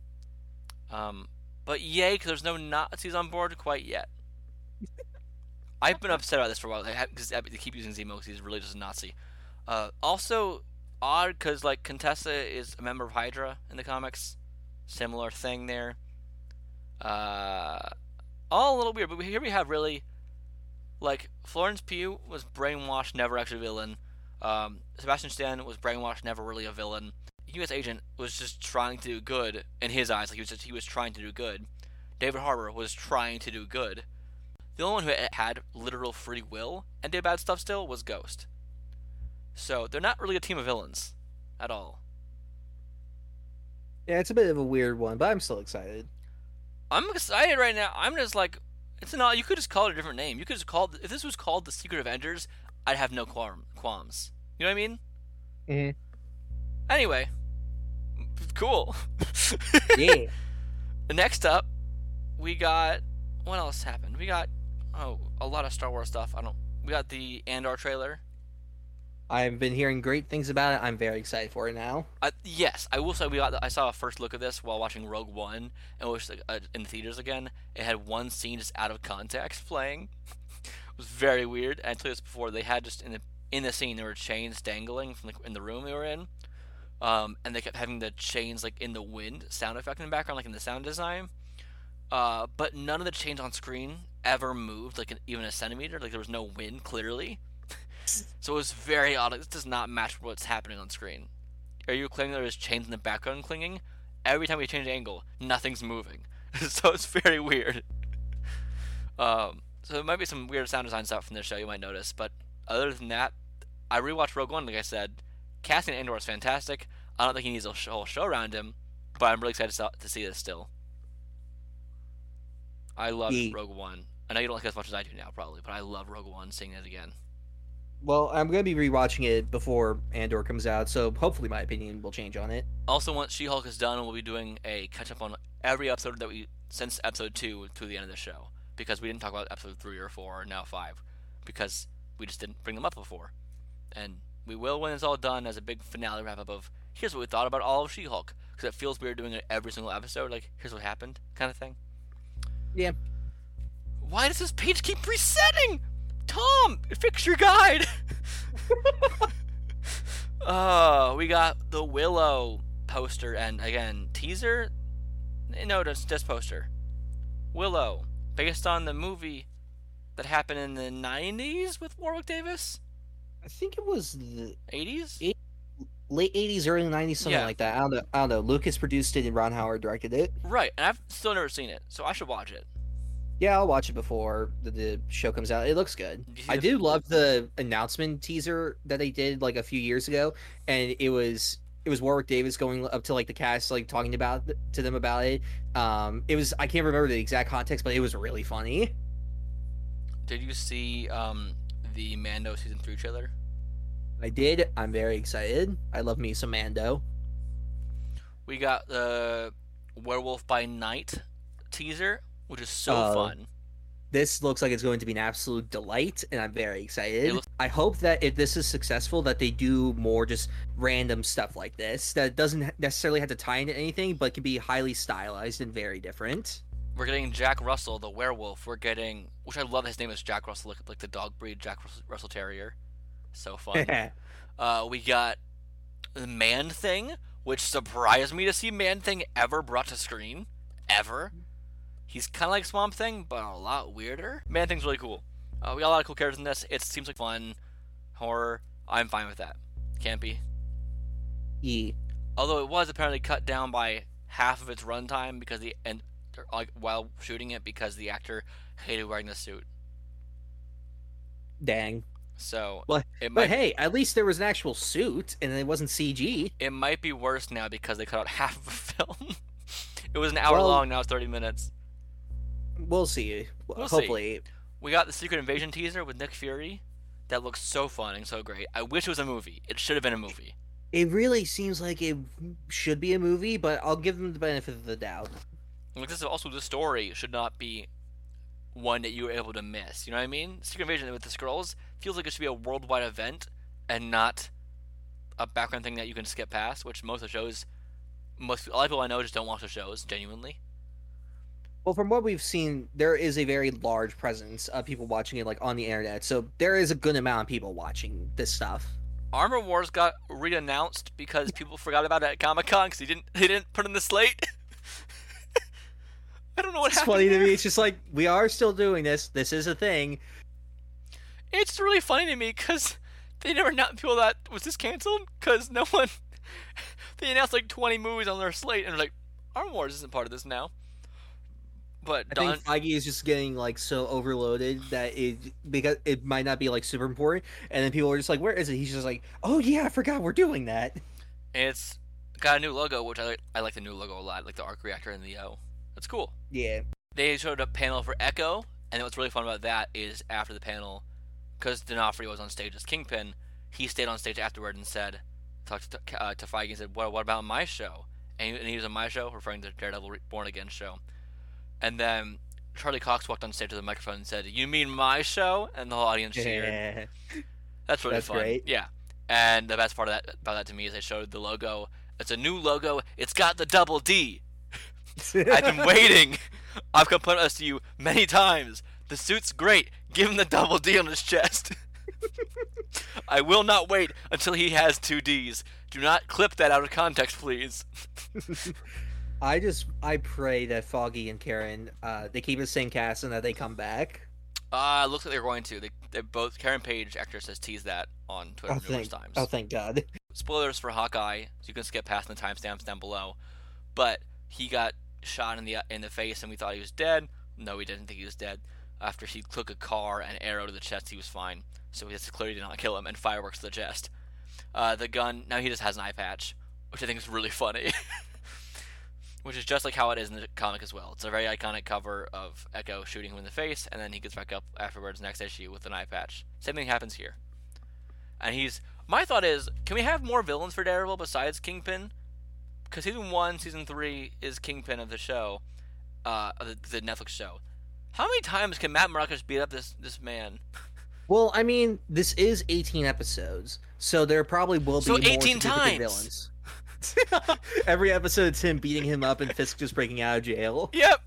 [SPEAKER 4] But yay, because there's no Nazis on board quite yet. I've been upset about this for a while because they keep using Zemo because he's really just a Nazi. Also, odd because like Contessa is a member of Hydra in the comics. Similar thing there. All a little weird, but here we have really, like, Florence Pugh was brainwashed, never actually a villain. Sebastian Stan was brainwashed, never really a villain. U.S. Agent was just trying to do good in his eyes, like he was trying to do good. David Harbour was trying to do good. The only one who had literal free will and did bad stuff still was Ghost. So they're not really a team of villains at all.
[SPEAKER 5] yeah, it's a bit of a weird one, but I'm still excited.
[SPEAKER 4] I'm excited right now. I'm just like, you could just call it a different name. You could just call if this was called the Secret Avengers, I'd have no qualms. You know what I mean?
[SPEAKER 5] Mm-hmm.
[SPEAKER 4] Anyway, cool.
[SPEAKER 5] Yeah.
[SPEAKER 4] Next up, we got what else happened? We got a lot of Star Wars stuff. We got the Andor trailer.
[SPEAKER 5] I've been hearing great things about it. I'm very excited for it now.
[SPEAKER 4] Yes, I will say I saw a first look of this while watching Rogue One, and it was in the theaters again. It had one scene just out of context playing. It was very weird. And I told you this before. They had just in the scene there were chains dangling from in the room they were in, and they kept having the chains like in the wind sound effect in the background, like in the sound design. But none of the chains on screen ever moved, like even a centimeter. Like there was no wind clearly. So it was very odd. Like, this does not match what's happening on screen. Are you claiming there's chains in the background clinging? Every time we change angle, nothing's moving. So it's very weird. So there might be some weird sound design stuff from this show you might notice. But other than that, I rewatched Rogue One, like I said. Casting Andor is fantastic. I don't think he needs a whole show around him. But I'm really excited to see this still. I love Rogue One. I know you don't like it as much as I do now, probably. But I love Rogue One, seeing it again.
[SPEAKER 5] Well, I'm going to be rewatching it before Andor comes out, so hopefully my opinion will change on it.
[SPEAKER 4] Also, once She-Hulk is done, we'll be doing a catch-up on every episode that since episode 2 to the end of the show. Because we didn't talk about episode 3 or 4 or now 5. Because we just didn't bring them up before. And we will when it's all done as a big finale wrap-up of, here's what we thought about all of She-Hulk. Because it feels weird doing it every single episode, like, here's what happened, kind of thing.
[SPEAKER 5] Yeah.
[SPEAKER 4] Why does this page keep resetting? Tom, fix your guide. We got the Willow poster and again teaser. No, it's just poster. Willow, based on the movie that happened in the 90s with Warwick Davis.
[SPEAKER 5] I think it was the
[SPEAKER 4] 80s,
[SPEAKER 5] late 80s, early 90s, something like that. I don't know. Lucas produced it and Ron Howard directed it.
[SPEAKER 4] Right, and I've still never seen it, so I should watch it.
[SPEAKER 5] Yeah, I'll watch it before the show comes out. It looks good. I do love the announcement teaser that they did like a few years ago, and it was Warwick Davis going up to like the cast, like talking to them about it. It was, I can't remember the exact context, but it was really funny.
[SPEAKER 4] Did you see the Mando season 3 trailer?
[SPEAKER 5] I did. I'm very excited. I love me some Mando.
[SPEAKER 4] We got the Werewolf by Night teaser, which is so fun.
[SPEAKER 5] This looks like it's going to be an absolute delight, and I'm very excited. I hope that if this is successful, that they do more just random stuff like this, that doesn't necessarily have to tie into anything, but can be highly stylized and very different.
[SPEAKER 4] We're getting Jack Russell, the werewolf. We're getting, which I love his name is Jack Russell, like the dog breed Jack Russell Terrier. So fun. We got the Man-Thing, which surprised me to see Man-Thing ever brought to screen. Ever. He's kind of like Swamp Thing, but a lot weirder. Man-Thing's really cool. We got a lot of cool characters in this. It seems like fun horror. I'm fine with that. Campy. Although it was apparently cut down by half of its runtime because while shooting it because the actor hated wearing the suit.
[SPEAKER 5] Dang.
[SPEAKER 4] So,
[SPEAKER 5] but hey, at least there was an actual suit and it wasn't CG.
[SPEAKER 4] It might be worse now because they cut out half of a film. It was an hour long, now it's 30 minutes.
[SPEAKER 5] We'll see. Hopefully.
[SPEAKER 4] See. We got the Secret Invasion teaser with Nick Fury. That looks so fun and so great. I wish it was a movie. It should have been a movie.
[SPEAKER 5] It really seems like it should be a movie, but I'll give them the benefit of the doubt.
[SPEAKER 4] Like, this is also, the story should not be one that you were able to miss. You know what I mean? Secret Invasion with the Skrulls feels like it should be a worldwide event and not a background thing that you can skip past, which most of the shows, a lot of people I know just don't watch the shows, genuinely.
[SPEAKER 5] Well, from what we've seen, there is a very large presence of people watching it, like, on the internet, so there is a good amount of people watching this stuff.
[SPEAKER 4] Armor Wars got re-announced because people forgot about it at Comic-Con because they didn't put in the slate. I don't know what happened.
[SPEAKER 5] It's funny
[SPEAKER 4] there.
[SPEAKER 5] to me. It's just like, we are still doing this. This is a thing.
[SPEAKER 4] It's really funny to me because they never announced people that was this canceled because no one. They announced like 20 movies on their slate and they're like, Armor Wars isn't part of this now. But
[SPEAKER 5] I think Feige is just getting like so overloaded that because it might not be like super important, and then people are just like, "Where is it?" He's just like, "Oh yeah, I forgot we're doing that."
[SPEAKER 4] It's got a new logo, which I like the new logo a lot, like the arc reactor and the O. That's cool.
[SPEAKER 5] Yeah.
[SPEAKER 4] They showed a panel for Echo, and what's really fun about that is after the panel, because D'Onofrio was on stage as Kingpin, he stayed on stage afterward and talked to Feige and said, "What about my show?" And he was on my show, referring to Daredevil Born Again show. And then Charlie Cox walked on stage to the microphone and said, "You mean my show?" And the whole audience cheered. That's really fun.
[SPEAKER 5] Great.
[SPEAKER 4] Yeah. And the best part about that to me is they showed the logo. It's a new logo. It's got the double D. I've been waiting. I've complained this to you many times. The suit's great. Give him the double D on his chest. I will not wait until he has 2 Ds. Do not clip that out of context, please.
[SPEAKER 5] I pray that Foggy and Karen, they keep the same cast and that they come back.
[SPEAKER 4] Looks like they're going to. They both. Karen Page, actress, has teased that on Twitter numerous times.
[SPEAKER 5] Oh, thank God.
[SPEAKER 4] Spoilers for Hawkeye, so you can skip past the timestamps down below. But he got shot in the face, and we thought he was dead. No, we didn't think he was dead. After he took a car and arrow to the chest, he was fine. So he clearly did not kill him, and fireworks to the chest. The gun, now he just has an eye patch, which I think is really funny. Which is just like how it is in the comic as well. It's a very iconic cover of Echo shooting him in the face, and then he gets back up afterwards next issue with an eye patch. Same thing happens here. And my thought is, can we have more villains for Daredevil besides Kingpin? Because Season 1, Season 3 is Kingpin of the show, the Netflix show. How many times can Matt Murdock beat up this man?
[SPEAKER 5] Well, I mean, this is 18 episodes, so there probably will be more
[SPEAKER 4] 18
[SPEAKER 5] significant
[SPEAKER 4] times.
[SPEAKER 5] Villains. Every episode, it's him beating him up and Fisk just breaking out of jail.
[SPEAKER 4] Yep.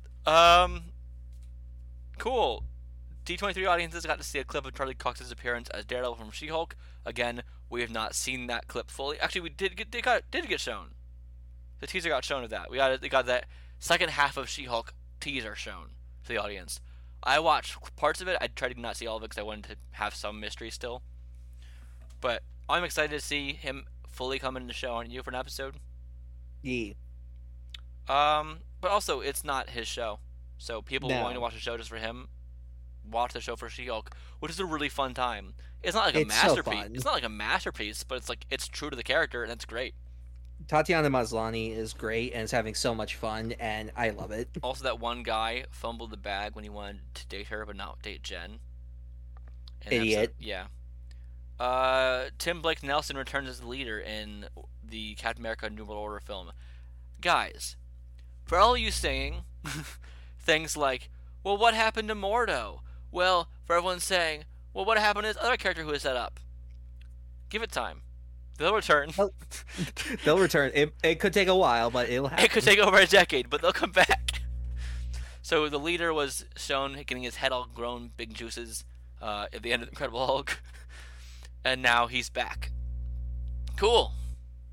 [SPEAKER 4] Cool. D23 audiences got to see a clip of Charlie Cox's appearance as Daredevil from She-Hulk. Again, we have not seen that clip fully. Actually, we did get shown. The teaser got shown of that. We got that second half of She-Hulk teaser shown to the audience. I watched parts of it. I tried to not see all of it because I wanted to have some mystery still. But I'm excited to see him fully come into the show, aren't you, for an episode?
[SPEAKER 5] Yeah.
[SPEAKER 4] But also, it's not his show. So people wanting to watch the show just for him, watch the show for She-Hulk, which is a really fun time. It's not like a masterpiece.
[SPEAKER 5] So
[SPEAKER 4] it's not like a masterpiece, but it's true to the character, and that's great.
[SPEAKER 5] Tatiana Maslany is great and is having so much fun, and I love it.
[SPEAKER 4] Also, that one guy fumbled the bag when he wanted to date her, but not date Jen.
[SPEAKER 5] Idiot.
[SPEAKER 4] Yeah. Tim Blake Nelson returns as the leader in the Captain America New World Order film. Guys, for all of you saying things like, well, what happened to Mordo? Well, for everyone saying, well, what happened to this other character who was set up? Give it time. They'll return.
[SPEAKER 5] They'll return. It could take a while, but it'll happen.
[SPEAKER 4] It could take over a decade, but they'll come back. So the leader was shown getting his head all grown, big juices, at the end of Incredible Hulk. And now he's back. Cool.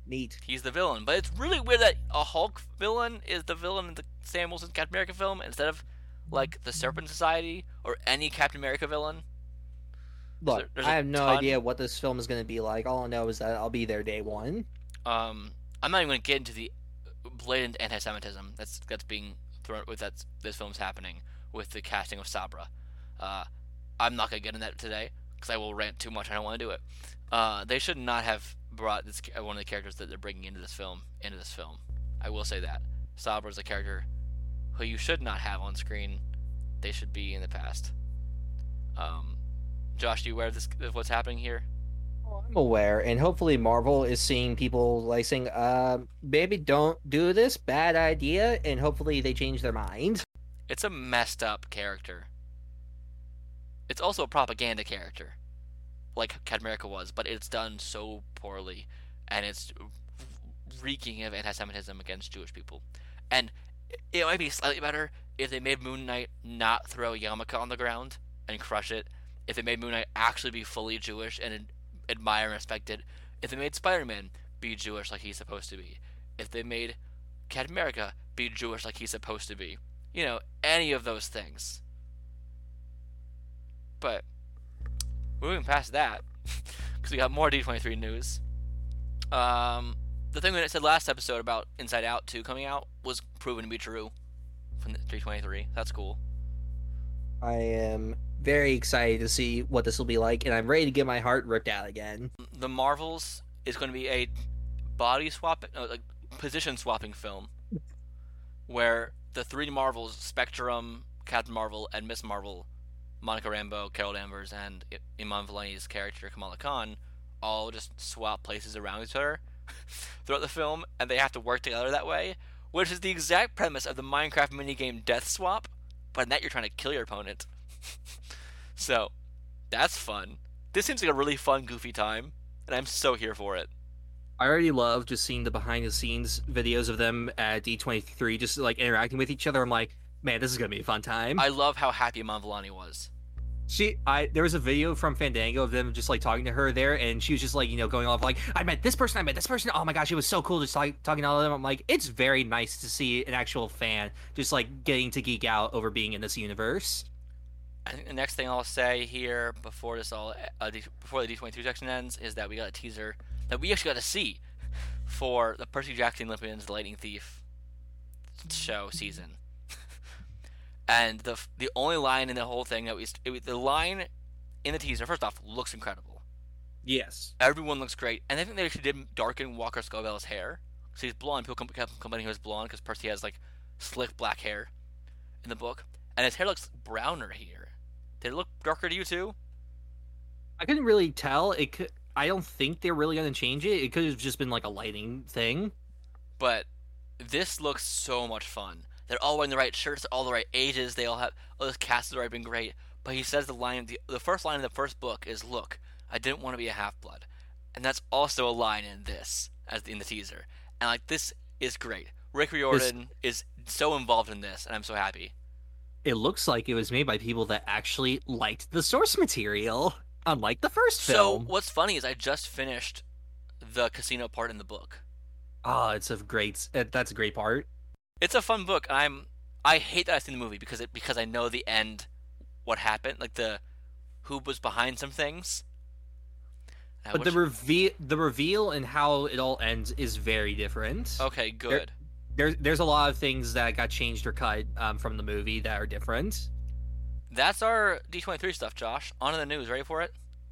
[SPEAKER 5] Neat.
[SPEAKER 4] He's the villain. But it's really weird that a Hulk villain is the villain in the Sam Wilson Captain America film instead of, like, the Serpent Society or any Captain America villain.
[SPEAKER 5] Look,
[SPEAKER 4] There's
[SPEAKER 5] I
[SPEAKER 4] a
[SPEAKER 5] have no
[SPEAKER 4] ton-
[SPEAKER 5] idea what this film is going to be like. All I know is that I'll be there day one.
[SPEAKER 4] I'm not even going to get into the blatant anti-Semitism that's being thrown with this film's happening with the casting of Sabra. I'm not going to get into that today because I will rant too much. I don't want to do it. They should not have brought this one of the characters that they're bringing into this film. I will say that Sabra is a character who you should not have on screen. They should be in the past. Josh, do you aware of what's happening here?
[SPEAKER 5] I'm aware, and hopefully Marvel is seeing people like saying, baby, don't do this, bad idea, and hopefully they change their mind.
[SPEAKER 4] It's a messed up character. It's also a propaganda character, like Captain America was, but it's done so poorly, and it's reeking of anti-Semitism against Jewish people. And it might be slightly better if they made Moon Knight not throw a yarmulke on the ground and crush it, if they made Moon Knight actually be fully Jewish and admire and respect it, if they made Spider-Man be Jewish like he's supposed to be, if they made Captain America be Jewish like he's supposed to be, any of those things. But moving past that, because we got more D23 news. The thing that I said last episode about Inside Out 2 coming out was proven to be true from the D23. That's cool.
[SPEAKER 5] I am very excited to see what this will be like, and I'm ready to get my heart ripped out again.
[SPEAKER 4] The Marvels is going to be a body swap, position swapping film, where the three Marvels, Spectrum, Captain Marvel, and Miss Marvel, Monica Rambeau, Carol Danvers, and Iman Vellani's character Kamala Khan, all just swap places around each other throughout the film, and they have to work together that way, which is the exact premise of the Minecraft minigame Death Swap, but in that you're trying to kill your opponent. So, that's fun. This seems like a really fun, goofy time, and I'm so here for it.
[SPEAKER 5] I already love just seeing the behind-the-scenes videos of them at D23, just like interacting with each other. I'm like, man, this is gonna be a fun time.
[SPEAKER 4] I love how happy Iman Vellani was.
[SPEAKER 5] There was a video from Fandango of them just like talking to her there, and she was just like, going off like, I met this person. Oh my gosh, it was so cool just talking to all of them. I'm like, it's very nice to see an actual fan just like getting to geek out over being in this universe.
[SPEAKER 4] I think the next thing I'll say here before before the D23 section ends is that we got a teaser that we actually got to see for the Percy Jackson Olympians, The Lightning Thief show season. And the only line in the whole thing the line in the teaser, first off, looks incredible.
[SPEAKER 5] Yes.
[SPEAKER 4] Everyone looks great, and I think they actually did darken Walker Scobell's hair. So he's blonde. People kept complaining he was blonde because Percy has like slick black hair in the book, and his hair looks browner here. Did it look darker to you too?
[SPEAKER 5] I couldn't really tell. I don't think they're really going to change it. It could have just been like a lighting thing.
[SPEAKER 4] But this looks so much fun. They're all wearing the right shirts, they're all the right ages, they all have, this cast has already been great. But he says the first line in the first book is, "Look, I didn't want to be a half-blood." And that's also a line in this, in the teaser. And like, this is great. Rick Riordan is so involved in this, and I'm so happy.
[SPEAKER 5] It looks like it was made by people that actually liked the source material, unlike the first film.
[SPEAKER 4] So what's funny is I just finished the casino part in the book.
[SPEAKER 5] Oh, that's a great part.
[SPEAKER 4] It's a fun book. I hate that I've seen the movie because I know the end, what happened, like who was behind some things.
[SPEAKER 5] But the reveal and how it all ends is very different.
[SPEAKER 4] Okay, good.
[SPEAKER 5] There's a lot of things that got changed or cut from the movie that are different.
[SPEAKER 4] That's our D23 stuff, Josh. On to the news. Ready for it?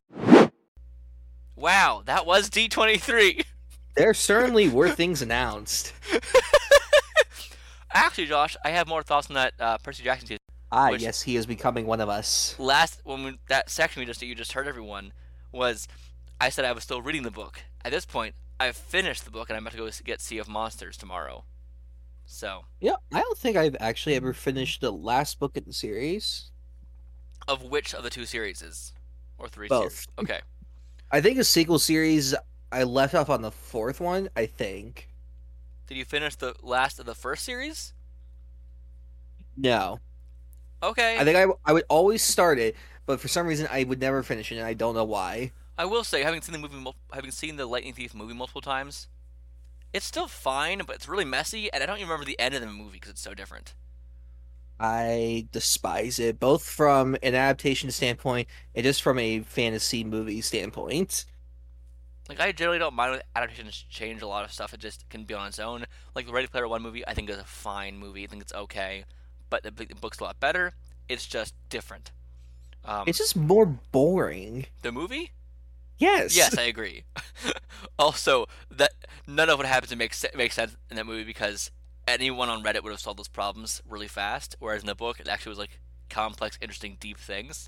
[SPEAKER 4] Wow, that was D23.
[SPEAKER 5] There certainly were things announced.
[SPEAKER 4] Actually, Josh, I have more thoughts on that Percy Jackson season.
[SPEAKER 5] Yes, he is becoming one of us.
[SPEAKER 4] That section you just heard everyone was, I said I was still reading the book. At this point, I've finished the book and I'm about to go get Sea of Monsters tomorrow. So.
[SPEAKER 5] Yeah, I don't think I've actually ever finished the last book in the series.
[SPEAKER 4] Of which of the two series or three
[SPEAKER 5] Both.
[SPEAKER 4] series? Okay.
[SPEAKER 5] I think a sequel series. I left off on the fourth one. I think.
[SPEAKER 4] Did you finish the last of the first series?
[SPEAKER 5] No.
[SPEAKER 4] Okay.
[SPEAKER 5] I think I would always start it, but for some reason I would never finish it, and I don't know why.
[SPEAKER 4] I will say, having seen the Lightning Thief movie multiple times, It's still fine, but it's really messy, and I don't even remember the end of the movie because it's so different.
[SPEAKER 5] I despise it, both from an adaptation standpoint and just from a fantasy movie standpoint.
[SPEAKER 4] Like, I generally don't mind when adaptations change a lot of stuff. It just can be on its own. Like, the Ready Player One movie, I think is a fine movie. I think it's okay. But the book's a lot better. It's just different.
[SPEAKER 5] It's just more boring.
[SPEAKER 4] The movie?
[SPEAKER 5] Yes.
[SPEAKER 4] Yes, I agree. Also, that none of what happens makes sense in that movie because anyone on Reddit would have solved those problems really fast, whereas in the book, it actually was, like, complex, interesting, deep things.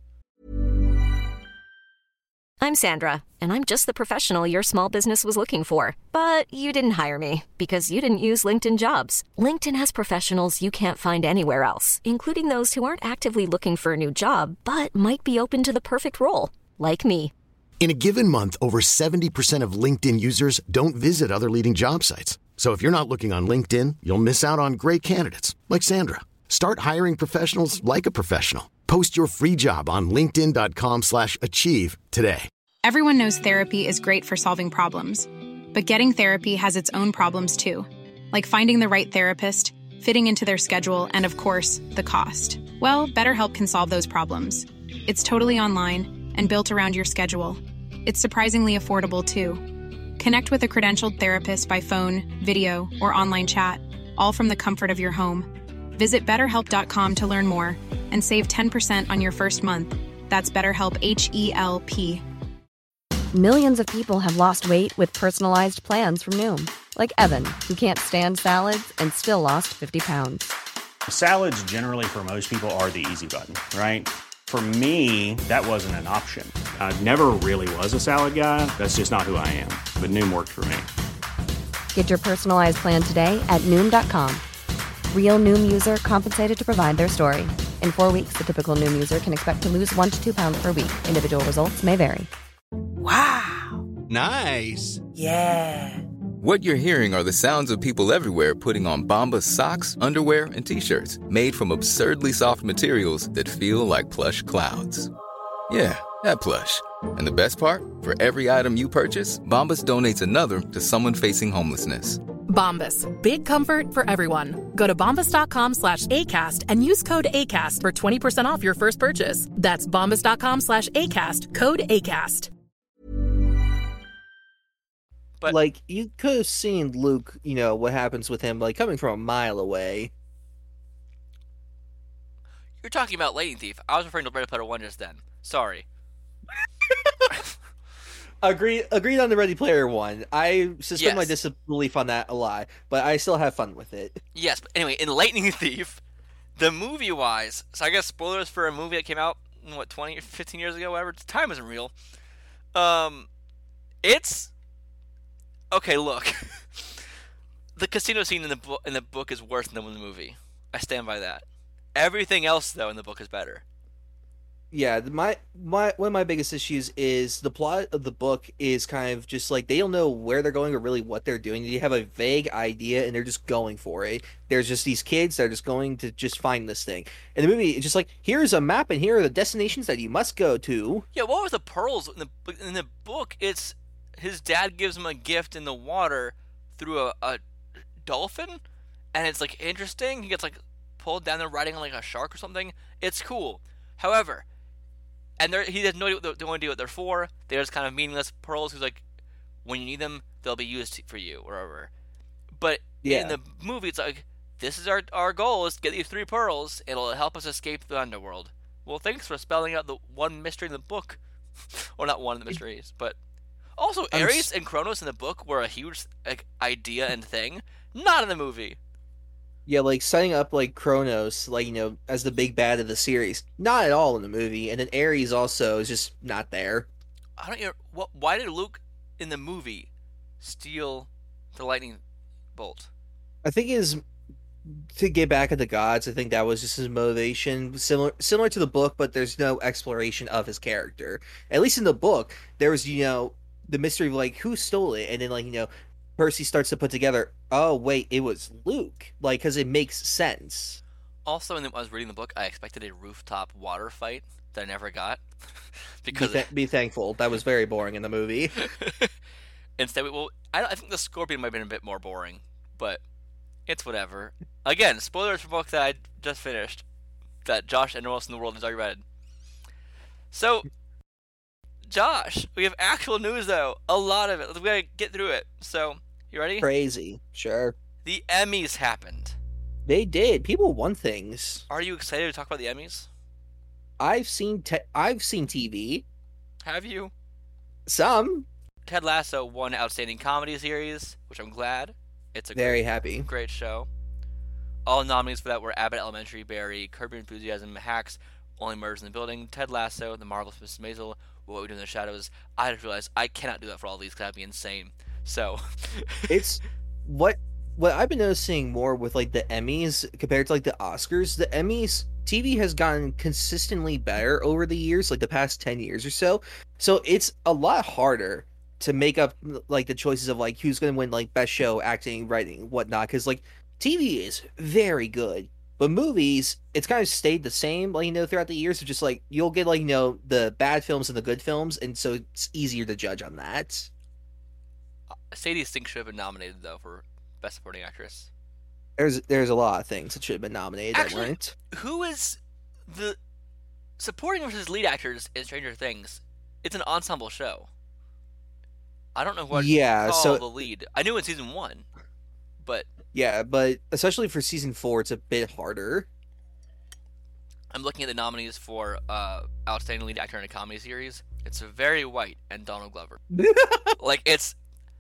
[SPEAKER 2] I'm Sandra, and I'm just the professional your small business was looking for. But you didn't hire me because you didn't use LinkedIn Jobs. LinkedIn has professionals you can't find anywhere else, including those who aren't actively looking for a new job, but might be open to the perfect role, like me.
[SPEAKER 3] In a given month, over 70% of LinkedIn users don't visit other leading job sites. So if you're not looking on LinkedIn, you'll miss out on great candidates like Sandra. Start hiring professionals like a professional. Post your free job on linkedin.com/achieve today.
[SPEAKER 7] Everyone knows therapy is great for solving problems, but getting therapy has its own problems too, like finding the right therapist, fitting into their schedule, and of course, the cost. Well, BetterHelp can solve those problems. It's totally online and built around your schedule. It's surprisingly affordable too. Connect with a credentialed therapist by phone, video, or online chat, all from the comfort of your home. Visit BetterHelp.com to learn more and save 10% on your first month. That's BetterHelp, H-E-L-P.
[SPEAKER 8] Millions of people have lost weight with personalized plans from Noom. Like Evan, who can't stand salads and still lost 50 pounds.
[SPEAKER 9] Salads generally for most people are the easy button, right? For me, that wasn't an option. I never really was a salad guy. That's just not who I am. But Noom worked for me.
[SPEAKER 8] Get your personalized plan today at Noom.com. Real Noom user compensated to provide their story. In 4 weeks, the typical Noom user can expect to lose 1 to 2 pounds per week. Individual results may vary.
[SPEAKER 10] Wow.
[SPEAKER 11] Nice.
[SPEAKER 10] Yeah.
[SPEAKER 12] What you're hearing are the sounds of people everywhere putting on Bombas socks, underwear, and T-shirts made from absurdly soft materials that feel like plush clouds. Yeah, that plush. And the best part? For every item you purchase, Bombas donates another to someone facing homelessness.
[SPEAKER 13] Bombas. Big comfort for everyone. Go to bombas.com/ACAST and use code ACAST for 20% off your first purchase. That's bombas.com/ACAST. Code ACAST.
[SPEAKER 5] But like, you could have seen Luke, what happens with him, like, coming from a mile away.
[SPEAKER 4] You're talking about Lightning Thief. I was referring to Ready Player One just then. Sorry.
[SPEAKER 5] Agreed on the Ready Player One. I suspend my disbelief on that a lot, but I still have fun with it.
[SPEAKER 4] Yes, but anyway, in Lightning Thief, the movie-wise, so I guess spoilers for a movie that came out, 20 or 15 years ago, whatever, time isn't real. It's... Okay, look. The casino scene in the book is worse than in the movie. I stand by that. Everything else, though, in the book is better.
[SPEAKER 5] Yeah, one of my biggest issues is the plot of the book is kind of just like they don't know where they're going or really what they're doing. They have a vague idea and they're just going for it. There's just these kids that are just going to just find this thing. In the movie, it's just like, here's a map and here are the destinations that you must go to.
[SPEAKER 4] Yeah, what was the pearls in the book? It's his dad gives him a gift in the water through a dolphin, and it's like interesting. He gets like pulled down there riding on like a shark or something. It's cool. However, and he has no idea what they're for. They're just kind of meaningless pearls. He's like, when you need them, they'll be used for you, or whatever. But in the movie, it's like, this is our goal is to get these 3 pearls. It'll help us escape the underworld. Well, thanks for spelling out the one mystery in the book. Or not one of the mysteries, but also Ares and Kronos in the book were a huge idea and thing. Not in the movie.
[SPEAKER 5] Yeah, like setting up like Kronos, like, as the big bad of the series. Not at all in the movie. And then Ares also is just not there.
[SPEAKER 4] I don't know. Why did Luke in the movie steal the lightning bolt?
[SPEAKER 5] I think is to get back at the gods. I think that was just his motivation. Similar to the book, but there's no exploration of his character. At least in the book, there was, the mystery of like who stole it, and then like, Percy starts to put together, oh, wait, it was Luke. Like, because it makes sense.
[SPEAKER 4] Also, when I was reading the book, I expected a rooftop water fight that I never got.
[SPEAKER 5] Be thankful. That was very boring in the movie.
[SPEAKER 4] Instead, I think the Scorpion might have been a bit more boring, but it's whatever. Again, spoilers for book that I just finished, that Josh and everyone else in the world has already read. So, Josh, we have actual news though, a lot of it. We gotta get through it. So, you ready?
[SPEAKER 5] Crazy. Sure.
[SPEAKER 4] The Emmys happened.
[SPEAKER 5] They did. People won things.
[SPEAKER 4] Are you excited to talk about the Emmys?
[SPEAKER 5] I've seen TV.
[SPEAKER 4] Have you?
[SPEAKER 5] Some.
[SPEAKER 4] Ted Lasso won Outstanding Comedy Series, which I'm glad. It's a
[SPEAKER 5] Very happy.
[SPEAKER 4] Great show. All nominees for that were Abbott Elementary, Barry, Curb Your Enthusiasm, Hacks, Only Murders in the Building, Ted Lasso, The Marvelous Mrs. Maisel, What We Do in the Shadows. I just realized I cannot do that for all these because that'd be insane. So,
[SPEAKER 5] it's what I've been noticing more with like the Emmys compared to like the Oscars. The Emmys TV has gotten consistently better over the years, like the past 10 years or so. So it's a lot harder to make up like the choices of like who's going to win like best show, acting, writing, whatnot. Because like TV is very good, but movies, it's kind of stayed the same, like, throughout the years. Of just like you'll get like the bad films and the good films, and so it's easier to judge on that.
[SPEAKER 4] Sadie Sink should have been nominated though for Best Supporting Actress.
[SPEAKER 5] There's a lot of things that should have been nominated that weren't.
[SPEAKER 4] Who is the supporting versus lead actors in Stranger Things? It's an ensemble show. I don't know what to call the lead. I knew in season 1, but
[SPEAKER 5] yeah, but especially for season 4, it's a bit harder.
[SPEAKER 4] I'm looking at the nominees for Outstanding Lead Actor in a Comedy Series. It's Very White and Donald Glover. Like it's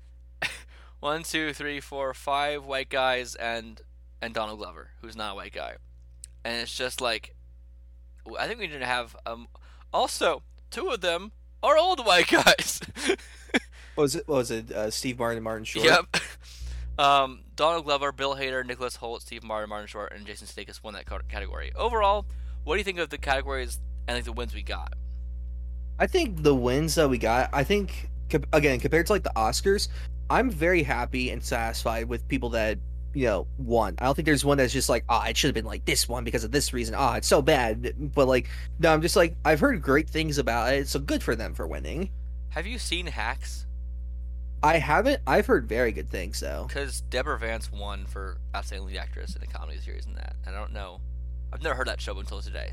[SPEAKER 4] 1, 2, 3, 4, 5 white guys and Donald Glover, who's not a white guy, and it's just like I think we need to have also 2 of them are old white guys.
[SPEAKER 5] What was it? Steve Martin and Martin Short?
[SPEAKER 4] Yep. Donald Glover, Bill Hader, Nicholas Hoult, Steve Martin, Martin Short, and Jason Sudeikis won that category. Overall, what do you think of the categories and like the wins we got?
[SPEAKER 5] I think the wins that we got, again, compared to like the Oscars, I'm very happy and satisfied with people that, won. I don't think there's one that's just like, it should have been like this one because of this reason. It's so bad. But like, no, I'm just like, I've heard great things about it, so good for them for winning.
[SPEAKER 4] Have you seen Hacks?
[SPEAKER 5] I haven't. I've heard very good things, though.
[SPEAKER 4] Because Deborah Vance won for Outstanding Lead Actress in a Comedy Series in that. I don't know. I've never heard that show until today.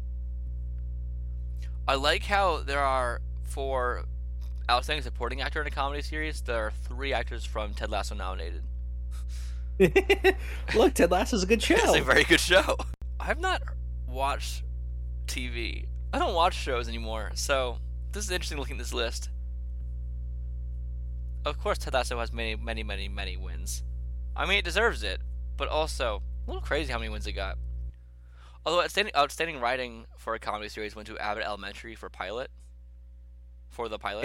[SPEAKER 4] I like how there are, for Outstanding Supporting Actor in a Comedy Series, there are 3 actors from Ted Lasso nominated.
[SPEAKER 5] Look, Ted Lasso's a good show.
[SPEAKER 4] It's a very good show. I've not watched TV. I don't watch shows anymore, so this is interesting looking at this list. Of course, Ted Lasso has many, many, many, many wins. I mean, it deserves it, but also a little crazy how many wins it got. Although outstanding writing for a comedy series went to Abbott Elementary for pilot. For the pilot,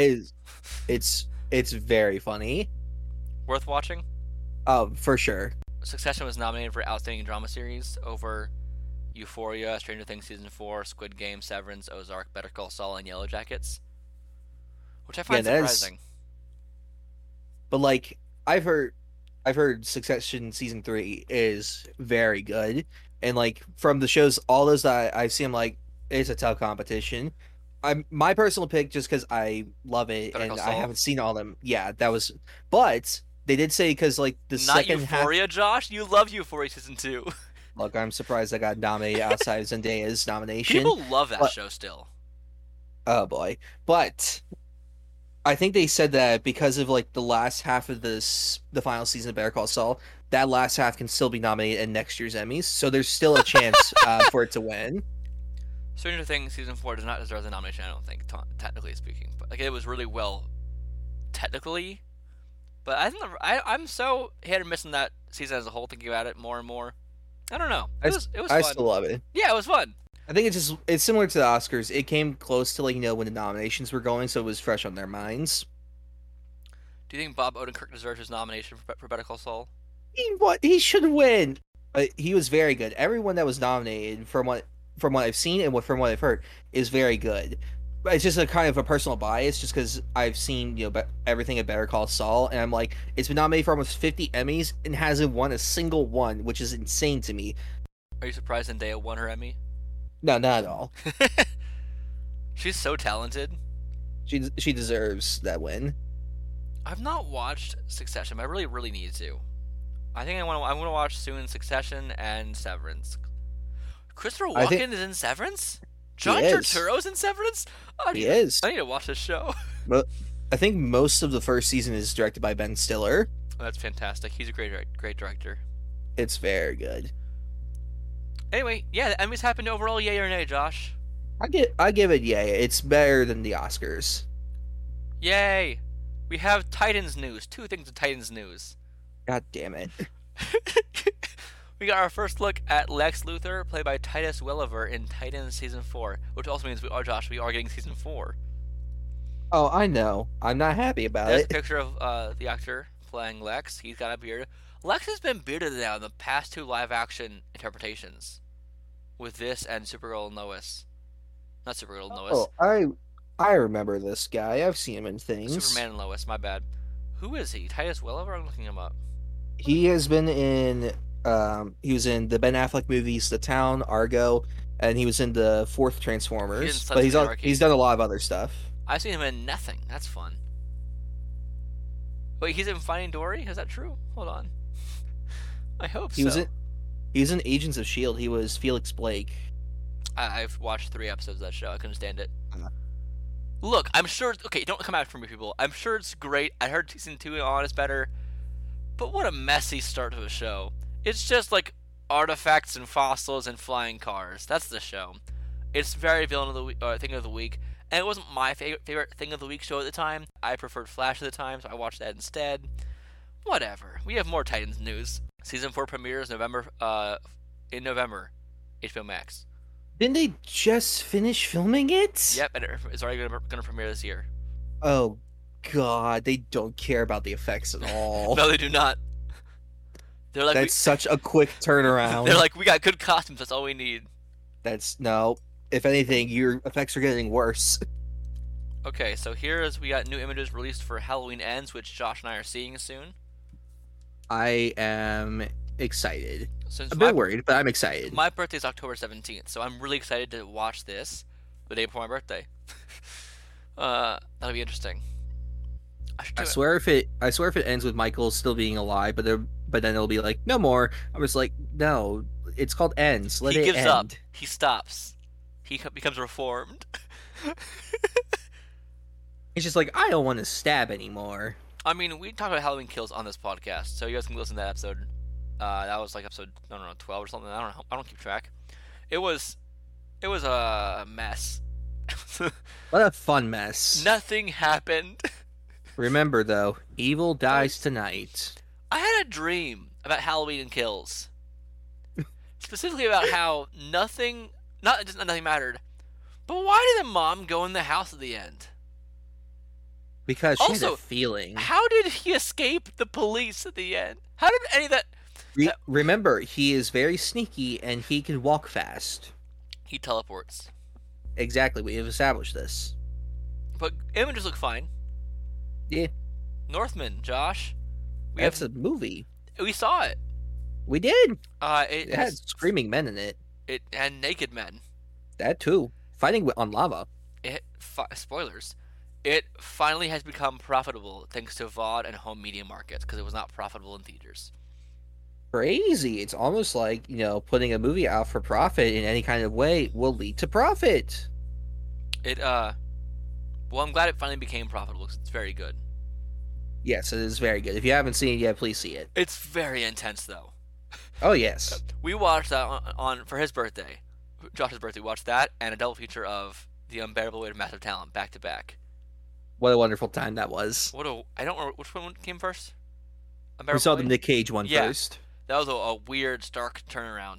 [SPEAKER 5] it's very funny.
[SPEAKER 4] Worth watching.
[SPEAKER 5] Oh, for sure.
[SPEAKER 4] Succession was nominated for Outstanding Drama Series over Euphoria, Stranger Things Season 4, Squid Game, Severance, Ozark, Better Call Saul, and Yellow Jackets. Which I find surprising.
[SPEAKER 5] But like, I've heard Succession Season 3 is very good. And like, from the shows, all those that I've seen, like, it's a tough competition. My personal pick, just because I love it, Better and I haven't seen all of them. Yeah, that was... But... They did say because like the second half. Not
[SPEAKER 4] Euphoria, Josh. You love Euphoria season 2.
[SPEAKER 5] Look, I'm surprised I got nominated outside of Zendaya's nomination.
[SPEAKER 4] People love that show still.
[SPEAKER 5] Oh boy, but I think they said that because of like the last half of the final season of Better Call Saul, that last half can still be nominated in next year's Emmys. So there's still a chance for it to win.
[SPEAKER 4] Stranger Things season 4 does not deserve the nomination. I don't think, technically speaking, but like it was really well, technically. But I think I'm so hit or miss in that season as a whole, thinking about it more and more. I don't know. It was fun.
[SPEAKER 5] I still love it.
[SPEAKER 4] Yeah, it was fun.
[SPEAKER 5] I think it's similar to the Oscars. It came close to like when the nominations were going, so it was fresh on their minds.
[SPEAKER 4] Do you think Bob Odenkirk deserves his nomination for Better Call Saul?
[SPEAKER 5] He should win. He was very good. Everyone that was nominated, from what I've seen and from what I've heard, is very good. It's just a kind of a personal bias, just because I've seen everything at Better Call Saul, and I'm like, it's been nominated for almost 50 Emmys and hasn't won a single one, which is insane to me.
[SPEAKER 4] Are you surprised Zendaya won her Emmy?
[SPEAKER 5] No, not at all.
[SPEAKER 4] She's so talented.
[SPEAKER 5] She deserves that win.
[SPEAKER 4] I've not watched Succession, but I really, really need to. I think I'm gonna watch soon Succession and Severance. Christopher Walken is in Severance? John Turturro's in Severance?
[SPEAKER 5] He is.
[SPEAKER 4] I need to watch this show.
[SPEAKER 5] But I think most of the first season is directed by Ben Stiller.
[SPEAKER 4] Oh, that's fantastic. He's a great director.
[SPEAKER 5] It's very good.
[SPEAKER 4] Anyway, yeah, the Emmys happened overall. Yay or nay, Josh?
[SPEAKER 5] I give it yay. It's better than the Oscars.
[SPEAKER 4] Yay! We have Titans news. 2 things of Titans news.
[SPEAKER 5] God damn it.
[SPEAKER 4] We got our first look at Lex Luthor, played by Titus Welliver in Titans Season 4, which also means we are getting Season 4.
[SPEAKER 5] Oh, I know. I'm not happy about
[SPEAKER 4] There's
[SPEAKER 5] it.
[SPEAKER 4] a picture of the actor playing Lex. He's got a beard. Lex has been bearded now in the past 2 live-action interpretations, with this and Supergirl and Lois. Not Supergirl and Lois.
[SPEAKER 5] Oh, I remember this guy. I've seen him in things.
[SPEAKER 4] Superman and Lois, my bad. Who is he? Titus Welliver? I'm looking him up.
[SPEAKER 5] He has been in he was in the Ben Affleck movies The Town, Argo, and he was in the 4th Transformers. But he's done a lot of other stuff.
[SPEAKER 4] I've seen him in nothing. That's fun. Wait, he's in Finding Dory? Is that true? Hold on. I hope so.
[SPEAKER 5] He was in Agents of S.H.I.E.L.D. He was Felix Blake.
[SPEAKER 4] I've watched 3 episodes of that show. I couldn't stand it. Look, I'm sure... Okay, don't come out for me, people. I'm sure it's great. I heard Season 2 on is better. But what a messy start to a show. It's just like artifacts and fossils and flying cars. That's the show. It's very villain of the week, thing of the week. And it wasn't my favorite thing of the week show at the time. I preferred Flash at the time, so I watched that instead. Whatever. We have more Titans news. Season 4 premieres in November, HBO Max.
[SPEAKER 5] Didn't they just finish filming it?
[SPEAKER 4] Yep, and it's already going to premiere this year.
[SPEAKER 5] Oh, God. They don't care about the effects at all.
[SPEAKER 4] No, they do not. They're like,
[SPEAKER 5] that's such a quick turnaround.
[SPEAKER 4] They're like, we got good costumes. That's all we need.
[SPEAKER 5] No. If anything, your effects are getting worse.
[SPEAKER 4] Okay, so we got new images released for Halloween Ends, which Josh and I are seeing soon.
[SPEAKER 5] I am excited. A bit worried, but I'm excited.
[SPEAKER 4] My birthday is October 17th, so I'm really excited to watch this the day before my birthday. That'll be interesting.
[SPEAKER 5] I swear if it ends with Michael still being alive, but then it'll be like, no more. I'm just like, no, it's called Ends. Let it end. He gives up.
[SPEAKER 4] He stops. He becomes reformed.
[SPEAKER 5] He's just like, I don't want to stab anymore.
[SPEAKER 4] I mean, we talk about Halloween Kills on this podcast, so you guys can listen to that episode. That was like episode, 12 or something. I don't know. I don't keep track. It was a mess.
[SPEAKER 5] What a fun mess.
[SPEAKER 4] Nothing happened.
[SPEAKER 5] Remember, though, evil dies tonight.
[SPEAKER 4] I had a dream about Halloween Kills. Specifically about how nothing mattered. But why did the mom go in the house at the end?
[SPEAKER 5] Because she had a feeling.
[SPEAKER 4] How did he escape the police at the end? How did any of that...
[SPEAKER 5] Remember, he is very sneaky and he can walk fast.
[SPEAKER 4] He teleports.
[SPEAKER 5] Exactly, we have established this.
[SPEAKER 4] But images look fine.
[SPEAKER 5] Yeah.
[SPEAKER 4] Northman, Josh.
[SPEAKER 5] That's a movie.
[SPEAKER 4] We saw it.
[SPEAKER 5] We did.
[SPEAKER 4] It
[SPEAKER 5] had screaming men in it.
[SPEAKER 4] It and naked men.
[SPEAKER 5] That too. Fighting on lava.
[SPEAKER 4] Spoilers. It finally has become profitable thanks to VOD and home media markets because it was not profitable in theaters.
[SPEAKER 5] Crazy. It's almost like, putting a movie out for profit in any kind of way will lead to profit.
[SPEAKER 4] Well, I'm glad it finally became profitable because it's very good.
[SPEAKER 5] Yes, it is very good. If you haven't seen it yet, please see it.
[SPEAKER 4] It's very intense, though.
[SPEAKER 5] Oh, yes.
[SPEAKER 4] We watched that on for his birthday. Josh's birthday, we watched that and a double feature of The Unbearable Weight of Massive Talent back to back.
[SPEAKER 5] What a wonderful time that was.
[SPEAKER 4] I don't know which one came first.
[SPEAKER 5] We saw the Nick Cage one first.
[SPEAKER 4] That was a weird, stark turnaround.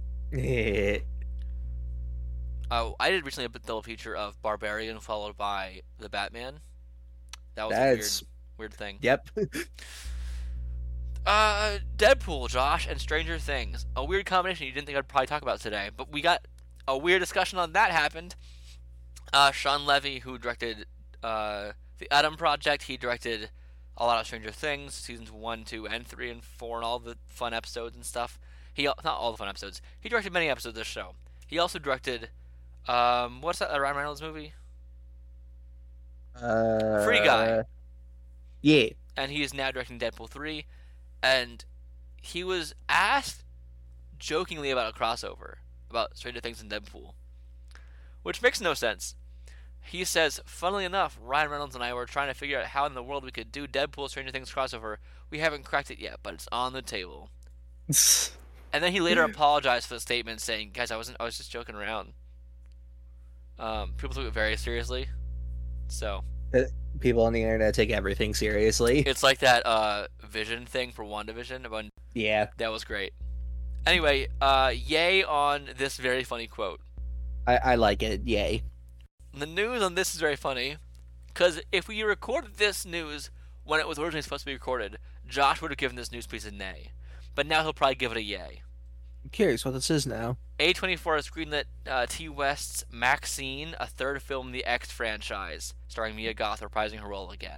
[SPEAKER 4] I did recently a double feature of Barbarian followed by The Batman. That was a weird thing.
[SPEAKER 5] Yep.
[SPEAKER 4] Deadpool, Josh, and Stranger Things. A weird combination you didn't think I'd probably talk about today, but we got a weird discussion on that happened. Sean Levy, who directed The Adam Project, he directed a lot of Stranger Things, seasons 1, 2, and 3, and 4, and all the fun episodes and stuff. Not all the fun episodes. He directed many episodes of this show. He also directed, what's that Ryan Reynolds movie? Free Guy.
[SPEAKER 5] Yeah.
[SPEAKER 4] And he is now directing Deadpool 3. And he was asked jokingly about a crossover, about Stranger Things and Deadpool, which makes no sense. He says, funnily enough, Ryan Reynolds and I were trying to figure out how in the world we could do Deadpool Stranger Things crossover. We haven't cracked it yet, but it's on the table. And then he later apologized for the statement, saying, guys, I was just joking around. People took it very seriously. So
[SPEAKER 5] People on the internet take everything seriously.
[SPEAKER 4] it's like that Vision thing for WandaVision.
[SPEAKER 5] Yeah.
[SPEAKER 4] That was great. Anyway, yay on this very funny quote.
[SPEAKER 5] I like it. Yay.
[SPEAKER 4] The news on this is very funny, because if we recorded this news when it was originally supposed to be recorded, Josh would have given this news piece a nay. But now he'll probably give it a yay.
[SPEAKER 5] I'm curious what this is now.
[SPEAKER 4] A24 has greenlit T. West's Maxine, a third film in the X franchise, starring Mia Goth reprising her role again.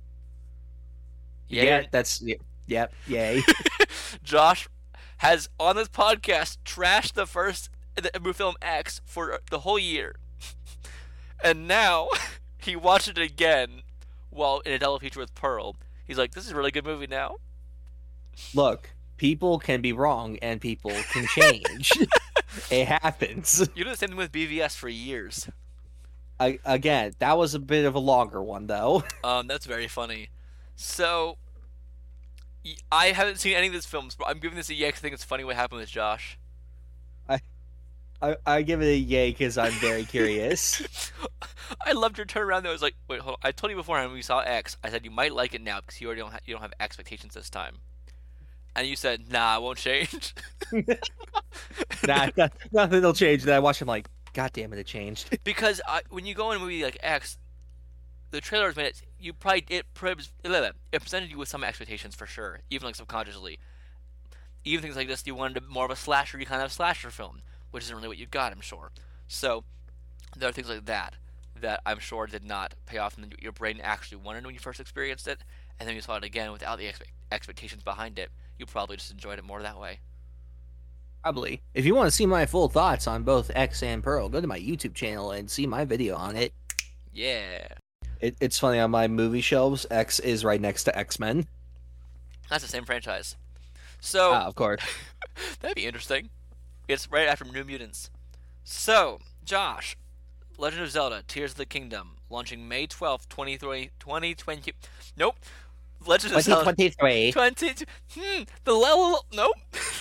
[SPEAKER 4] Yay
[SPEAKER 5] Yeah, that's... Yep, yay.
[SPEAKER 4] Josh has, on this podcast, trashed the film X for the whole year. And now, he watched it again while in a double feature with Pearl. He's like, this is a really good movie now.
[SPEAKER 5] Look, people can be wrong and people can change. It happens.
[SPEAKER 4] You do the same thing with BVS for years.
[SPEAKER 5] Again, that was a bit of a longer one, though.
[SPEAKER 4] That's very funny. So, I haven't seen any of these films, but I'm giving this a yay because I think it's funny what happened with Josh.
[SPEAKER 5] I give it a yay because I'm very curious.
[SPEAKER 4] I loved your turnaround though. I was like, wait, hold on. I told you beforehand when we saw X, I said you might like it now because you don't have expectations this time. And you said, nah, it won't change.
[SPEAKER 5] Nah, nothing will change. Then I watched him like, God damn it, it changed.
[SPEAKER 4] Because when you go in a movie like X, the trailers made it. It presented you with some expectations for sure, even like subconsciously. Even things like this, you wanted more of a slasher kind of slasher film, which isn't really what you got, I'm sure. So there are things like that I'm sure did not pay off, and your brain actually wanted when you first experienced it, and then you saw it again without the expectations behind it. You probably just enjoyed it more that way.
[SPEAKER 5] Probably. If you want to see my full thoughts on both X and Pearl, go to my YouTube channel and see my video on it.
[SPEAKER 4] Yeah.
[SPEAKER 5] It's funny, on my movie shelves, X is right next to X-Men.
[SPEAKER 4] That's the same franchise. So,
[SPEAKER 5] of course.
[SPEAKER 4] That'd be interesting. It's right after New Mutants. So, Josh, Legend of Zelda, Tears of the Kingdom, launching May 12th, 2020. Nope. Legend of Zelda.
[SPEAKER 5] 2023.
[SPEAKER 4] The level. Nope.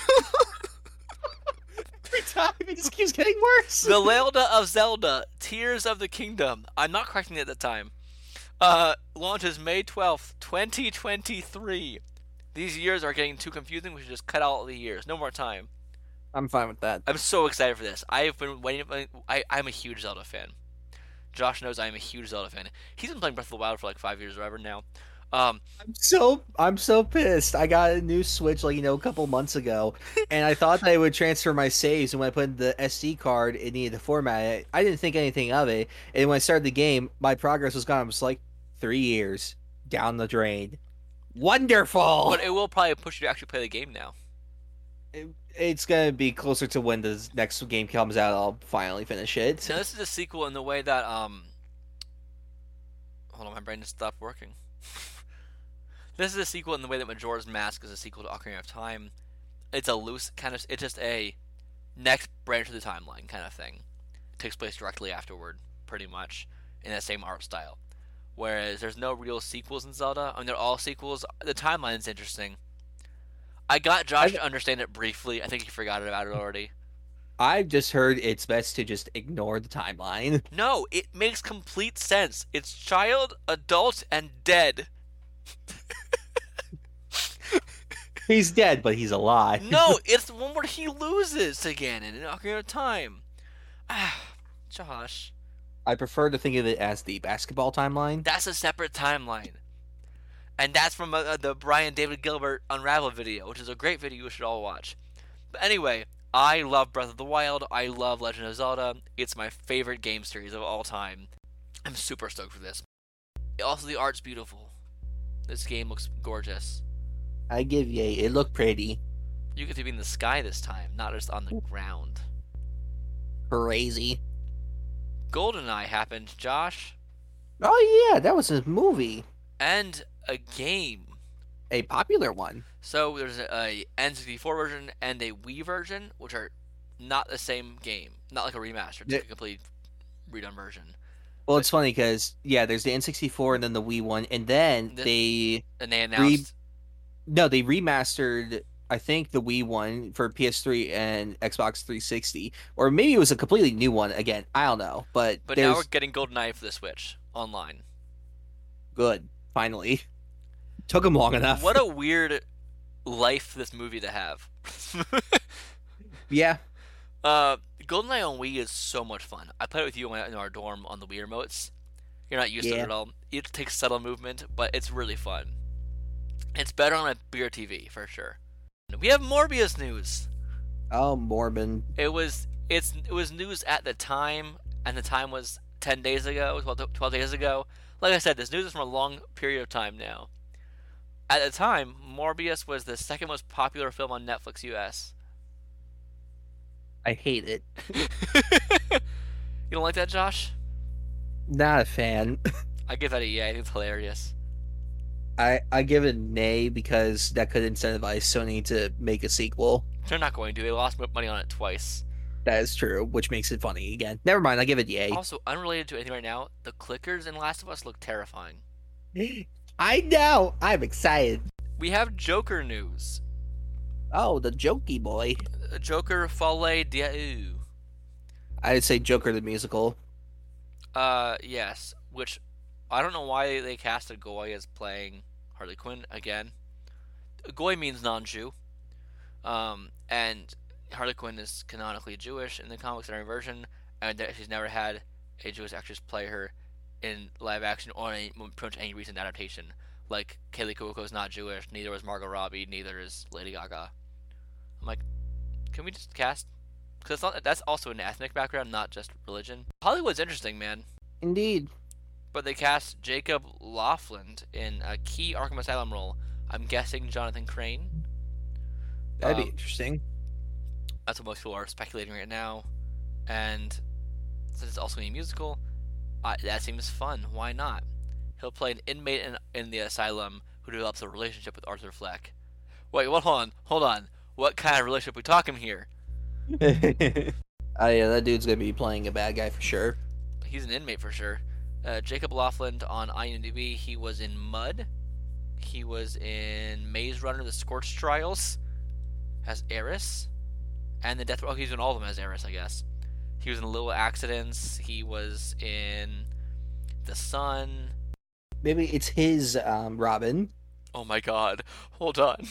[SPEAKER 5] Every time, it just keeps getting worse.
[SPEAKER 4] The Legend of Zelda, Tears of the Kingdom. I'm not correcting it at the time. Launches May 12th, 2023. These years are getting too confusing. We should just cut out all the years. No more time.
[SPEAKER 5] I'm fine with that.
[SPEAKER 4] I'm so excited for this. I've been waiting. I'm a huge Zelda fan. Josh knows I'm a huge Zelda fan. He's been playing Breath of the Wild for like 5 years or whatever now.
[SPEAKER 5] I'm so pissed. I got a new Switch a couple months ago, and I thought that I would transfer my saves, and when I put in the SD card, it needed to format it. I didn't think anything of it, and when I started the game, my progress was gone. I was like, 3 years down the drain. Wonderful.
[SPEAKER 4] But it will probably push you to actually play the game now.
[SPEAKER 5] It's gonna be closer to when the next game comes out. I'll finally finish it.
[SPEAKER 4] Now this is a sequel in the way that hold on, my brain just stopped working. This is a sequel in the way that Majora's Mask is a sequel to Ocarina of Time. It's a loose kind of. It's just a next branch of the timeline kind of thing. It takes place directly afterward, pretty much, in that same art style. Whereas there's no real sequels in Zelda. I mean, they're all sequels. The timeline's interesting. I got Josh to understand it briefly. I think he forgot about it already.
[SPEAKER 5] I've just heard it's best to just ignore the timeline.
[SPEAKER 4] No, it makes complete sense. It's child, adult, and dead.
[SPEAKER 5] He's dead, but he's alive.
[SPEAKER 4] No, it's the one where he loses to Ganon in Ocarina of Time. Josh.
[SPEAKER 5] I prefer to think of it as the basketball timeline.
[SPEAKER 4] That's a separate timeline. And that's from the Brian David Gilbert Unravel video, which is a great video you should all watch. But anyway, I love Breath of the Wild. I love Legend of Zelda. It's my favorite game series of all time. I'm super stoked for this. Also, the art's beautiful. This game looks gorgeous.
[SPEAKER 5] I give yay. It looked pretty.
[SPEAKER 4] You get to be in the sky this time, not just on the ground.
[SPEAKER 5] Crazy.
[SPEAKER 4] GoldenEye happened, Josh.
[SPEAKER 5] Oh yeah, that was a movie.
[SPEAKER 4] And a game.
[SPEAKER 5] A popular one.
[SPEAKER 4] So there's a N64 version and a Wii version, which are not the same game. Not like a remaster. It's a complete redone version.
[SPEAKER 5] Well, it's funny because, there's the N64 and then the Wii one, and then they
[SPEAKER 4] announced...
[SPEAKER 5] they remastered, I think, the Wii one for PS3 and Xbox 360. Or maybe it was a completely new one again. I don't know. But
[SPEAKER 4] now we're getting GoldenEye for the Switch online.
[SPEAKER 5] Good. Finally. Took them long enough.
[SPEAKER 4] What a weird life for this movie to have.
[SPEAKER 5] Yeah.
[SPEAKER 4] GoldenEye on Wii is so much fun. I played it with you in our dorm on the Wii remotes. You're not used to it at all. It takes subtle movement, but it's really fun. It's better on a bigger TV, for sure. We have Morbius news.
[SPEAKER 5] Oh, Morbin.
[SPEAKER 4] It was news at the time, and the time was 10 days ago, 12 days ago. Like I said, this news is from a long period of time now. At the time, Morbius was the second most popular film on Netflix US.
[SPEAKER 5] I hate it.
[SPEAKER 4] You don't like that, Josh?
[SPEAKER 5] Not a fan.
[SPEAKER 4] I give that a yay. I think it's hilarious.
[SPEAKER 5] I give it an A because that could incentivize Sony to make a sequel.
[SPEAKER 4] They're not going to. They lost money on it twice.
[SPEAKER 5] That is true, which makes it funny again. Never mind, I give it yay.
[SPEAKER 4] Also, unrelated to anything right now, the clickers in Last of Us look terrifying.
[SPEAKER 5] I know! I'm excited.
[SPEAKER 4] We have Joker news.
[SPEAKER 5] Oh, the Jokey boy.
[SPEAKER 4] Joker Folie Dieu.
[SPEAKER 5] I'd say Joker the musical.
[SPEAKER 4] Yes. Which, I don't know why they casted Goy as playing Harley Quinn again. Goy means non-Jew. And Harley Quinn is canonically Jewish in the comics and every version, and she's never had a Jewish actress play her in live action or pretty much any recent adaptation. Like, Kaylee Cuoco is not Jewish, neither was Margot Robbie, neither is Lady Gaga. I'm like, can we just cast? Because that's also an ethnic background, not just religion. Hollywood's interesting, man.
[SPEAKER 5] Indeed.
[SPEAKER 4] But they cast Jacob Laughlin in a key Arkham Asylum role. I'm guessing Jonathan Crane.
[SPEAKER 5] That'd be interesting.
[SPEAKER 4] That's what most people are speculating right now. And since it's also a musical, that seems fun. Why not? He'll play an inmate in the asylum who develops a relationship with Arthur Fleck. Wait, hold on. What kind of relationship are we talking here?
[SPEAKER 5] Yeah, that dude's gonna be playing a bad guy for sure.
[SPEAKER 4] He's an inmate for sure. Jacob Laughlin on IMDb, he was in Mud. He was in Maze Runner: The Scorched Trials as Eris. And the Death... Oh, he's in all of them as Eris, I guess. He was in Little Accidents. He was in The Sun.
[SPEAKER 5] Maybe it's his Robin.
[SPEAKER 4] Oh my god. Hold on.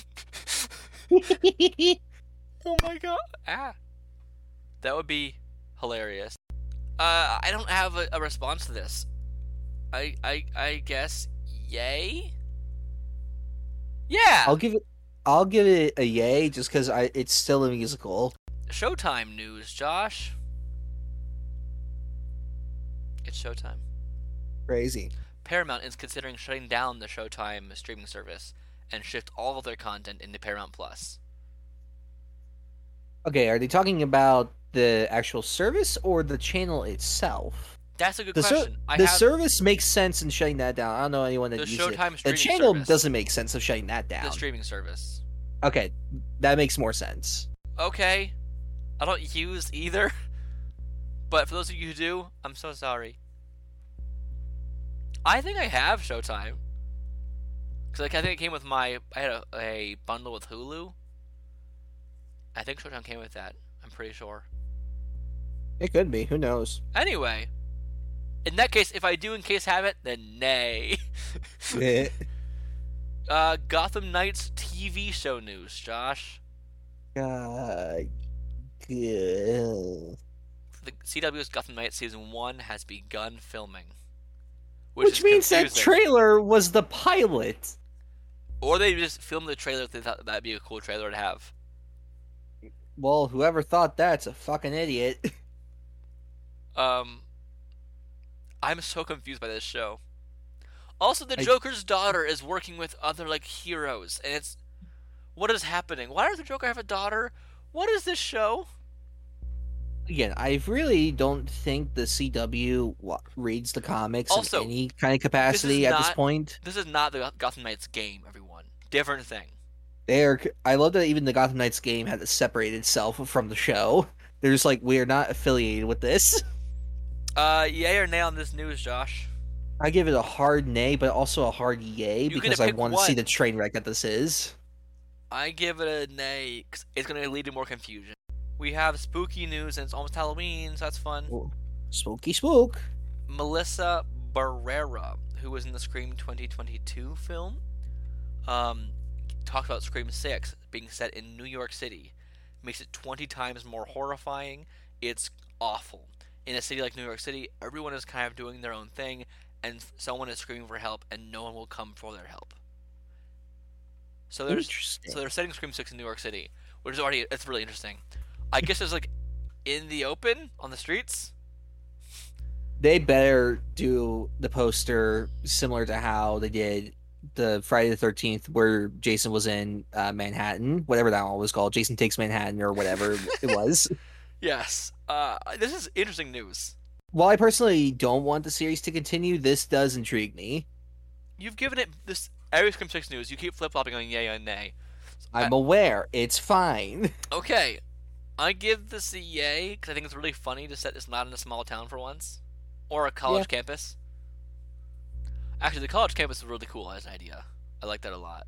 [SPEAKER 4] Oh my god. That would be hilarious. I don't have a response to this. I guess yay? Yeah!
[SPEAKER 5] I'll give it a yay just because it's still a musical.
[SPEAKER 4] Showtime news, Josh. It's Showtime.
[SPEAKER 5] Crazy.
[SPEAKER 4] Paramount is considering shutting down the Showtime streaming service and shift all of their content into Paramount Plus.
[SPEAKER 5] Okay, are they talking about the actual service or the channel itself?
[SPEAKER 4] That's a good question.
[SPEAKER 5] The service makes sense in shutting that down. I don't know anyone that uses it. The channel doesn't make sense of shutting that down.
[SPEAKER 4] The streaming service.
[SPEAKER 5] Okay, that makes more sense.
[SPEAKER 4] Okay. I don't use either. But for those of you who do, I'm so sorry. I think I have Showtime. Because I think it came with I had a bundle with Hulu. I think Showtime came with that. I'm pretty sure.
[SPEAKER 5] It could be. Who knows?
[SPEAKER 4] Anyway. In that case, if I do in case have it, then nay. Gotham Knights TV show news, Josh.
[SPEAKER 5] Good.
[SPEAKER 4] The CW's Gotham Knights Season 1 has begun filming.
[SPEAKER 5] Which means that trailer was the pilot.
[SPEAKER 4] Or they just filmed the trailer if they thought that'd be a cool trailer to have.
[SPEAKER 5] Well, whoever thought that's a fucking idiot.
[SPEAKER 4] I'm so confused by this show. Also, the Joker's daughter is working with other, heroes, and it's... What is happening? Why does the Joker have a daughter? What is this show?
[SPEAKER 5] Again, I really don't think the CW reads the comics
[SPEAKER 4] Also,
[SPEAKER 5] in any kind of capacity at this point.
[SPEAKER 4] This is not the Gotham Knights game, everyone. Different thing.
[SPEAKER 5] I love that even the Gotham Knights game had to separate itself from the show. They're just like, we are not affiliated with this.
[SPEAKER 4] Yay or nay on this news, Josh?
[SPEAKER 5] I give it a hard nay, but also a hard yay because I want to see the train wreck that this is.
[SPEAKER 4] I give it a nay because it's going to lead to more confusion. We have spooky news and it's almost Halloween, so that's fun.
[SPEAKER 5] Ooh, spooky spook.
[SPEAKER 4] Melissa Barrera, who was in the Scream 2022 film, talks about Scream 6 being set in New York City. Makes it 20 times more horrifying. It's awful. In a city like New York City, everyone is kind of doing their own thing, and someone is screaming for help, and no one will come for their help. So they're setting Scream 6 in New York City, which is it's really interesting. I guess it's like in the open on the streets.
[SPEAKER 5] They better do the poster similar to how they did the Friday the 13th, where Jason was in Manhattan, whatever that one was called, Jason Takes Manhattan or whatever it was.
[SPEAKER 4] Yes. This is interesting news.
[SPEAKER 5] While I personally don't want the series to continue, this does intrigue me.
[SPEAKER 4] You've given it this every Scream 6 news. You keep flip-flopping on yay and nay.
[SPEAKER 5] I'm aware. It's fine.
[SPEAKER 4] Okay. I give this a yay because I think it's really funny to set this not in a small town for once. Or a college campus. Actually, the college campus is really cool as an idea. I like that a lot.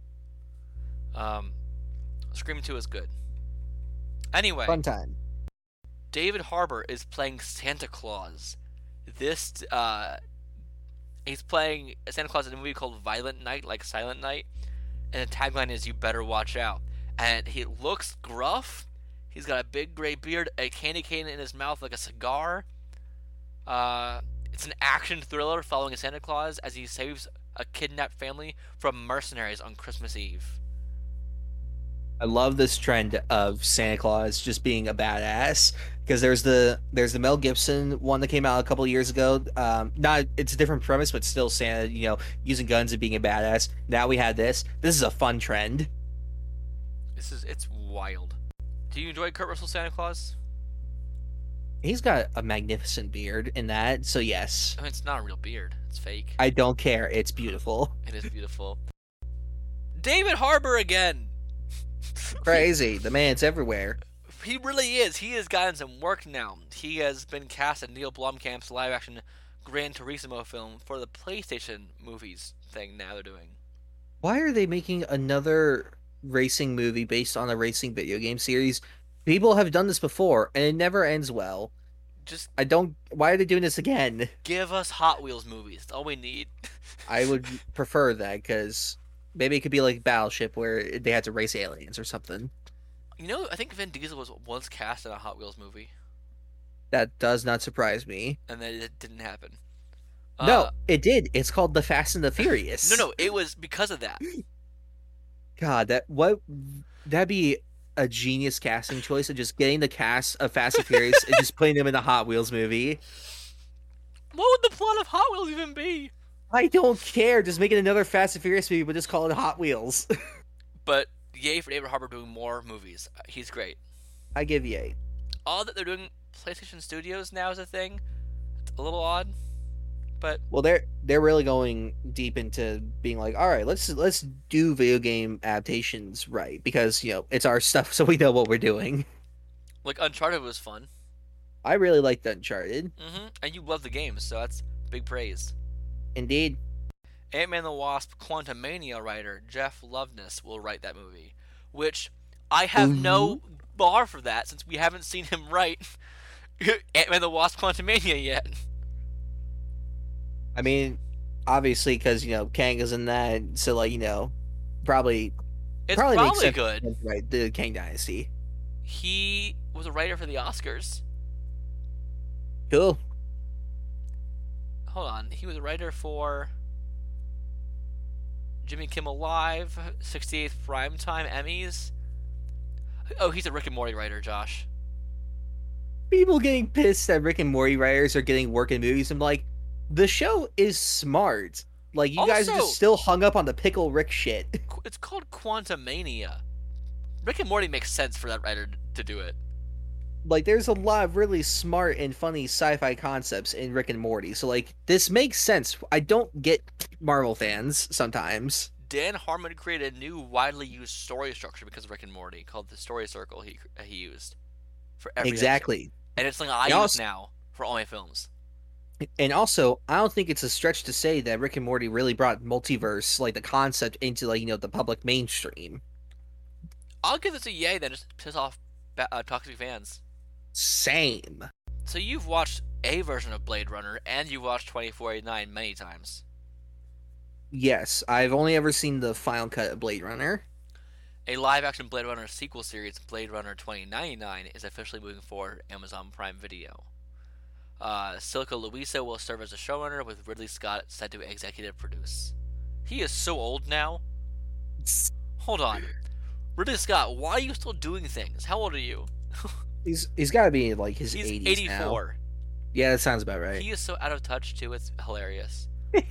[SPEAKER 4] Scream 2 is good. Anyway.
[SPEAKER 5] Fun time.
[SPEAKER 4] David Harbour is playing Santa Claus. He's playing Santa Claus in a movie called Violent Night, like Silent Night. And the tagline is, "You better watch out." And he looks gruff. He's got a big gray beard, a candy cane in his mouth like a cigar. It's an action thriller following a Santa Claus as he saves a kidnapped family from mercenaries on Christmas Eve.
[SPEAKER 5] I love this trend of Santa Claus just being a badass, because there's the Mel Gibson one that came out a couple of years ago. It's a different premise, but still Santa, using guns and being a badass. Now we had this. This is a fun trend.
[SPEAKER 4] It's wild. Do you enjoy Kurt Russell's Santa Claus?
[SPEAKER 5] He's got a magnificent beard in that, so yes.
[SPEAKER 4] I mean, it's not a real beard. It's fake.
[SPEAKER 5] I don't care. It's beautiful.
[SPEAKER 4] It is beautiful. David Harbour again.
[SPEAKER 5] Crazy. The man's everywhere.
[SPEAKER 4] He really is. He has gotten some work now. He has been cast in Neil Blomkamp's live-action Gran Turismo film for the PlayStation movies thing now they're doing.
[SPEAKER 5] Why are they making another racing movie based on a racing video game series? People have done this before, and it never ends well. Why are they doing this again?
[SPEAKER 4] Give us Hot Wheels movies. That's all we need.
[SPEAKER 5] I would prefer that, because maybe it could be like Battleship, where they had to race aliens or something.
[SPEAKER 4] I think Vin Diesel was once cast in a Hot Wheels movie.
[SPEAKER 5] That does not surprise me.
[SPEAKER 4] And then it didn't happen.
[SPEAKER 5] No, it did. It's called The Fast and the Furious.
[SPEAKER 4] No, it was because of that.
[SPEAKER 5] God, that'd be a genius casting choice of just getting the cast of Fast and Furious and just putting them in a Hot Wheels movie.
[SPEAKER 4] What would the plot of Hot Wheels even be?
[SPEAKER 5] I don't care. Just make it another Fast and Furious movie, but just call it Hot Wheels.
[SPEAKER 4] But yay for David Harbour doing more movies. He's great.
[SPEAKER 5] I give yay.
[SPEAKER 4] All that they're doing PlayStation Studios now is a thing. It's a little odd, but
[SPEAKER 5] they're really going deep into being like, all right, let's do video game adaptations right, because it's our stuff, so we know what we're doing.
[SPEAKER 4] Like Uncharted was fun.
[SPEAKER 5] I really liked Uncharted.
[SPEAKER 4] And you love the game, so that's big praise.
[SPEAKER 5] Indeed.
[SPEAKER 4] Ant-Man and the Wasp Quantumania writer Jeff Loveness will write that movie, which I have no bar for that since we haven't seen him write Ant-Man and the Wasp Quantumania yet.
[SPEAKER 5] I mean, obviously, because Kang is in that, so probably makes sense
[SPEAKER 4] good.
[SPEAKER 5] Right, the Kang Dynasty.
[SPEAKER 4] He was a writer for the Oscars.
[SPEAKER 5] Cool.
[SPEAKER 4] Hold on, he was a writer for Jimmy Kimmel Live, 68th Primetime Emmys. Oh, he's a Rick and Morty writer, Josh.
[SPEAKER 5] People getting pissed that Rick and Morty writers are getting work in movies. I'm like, the show is smart. Like, you guys are just still hung up on the Pickle Rick shit.
[SPEAKER 4] It's called Quantumania. Rick and Morty makes sense for that writer to do it.
[SPEAKER 5] like there's a lot of really smart and funny sci-fi concepts in Rick and Morty. So like this makes sense. I don't get Marvel fans sometimes.
[SPEAKER 4] Dan Harmon created a new, widely used story structure because of Rick and Morty called the story circle. He used for every
[SPEAKER 5] Exactly.
[SPEAKER 4] episode. And it's something I use now for all my films.
[SPEAKER 5] And also, I don't think it's a stretch to say that Rick and Morty really brought multiverse, like the concept, into like the public mainstream.
[SPEAKER 4] I'll give this a yay. Then just piss off toxic fans.
[SPEAKER 5] Same.
[SPEAKER 4] So you've watched a version of Blade Runner, and you've watched 2489 many times.
[SPEAKER 5] Yes, I've only ever seen the final cut of Blade Runner.
[SPEAKER 4] A live-action Blade Runner sequel series, Blade Runner 2099, is officially moving forward Amazon Prime Video. Silica Luisa will serve as a showrunner, with Ridley Scott set to executive produce. He is so old now. Hold on. Ridley Scott, why are you still doing things? How old are you?
[SPEAKER 5] He's got to be in like his 80s.
[SPEAKER 4] He's 84.
[SPEAKER 5] Now. Yeah, that sounds about right.
[SPEAKER 4] He is so out of touch too. It's hilarious.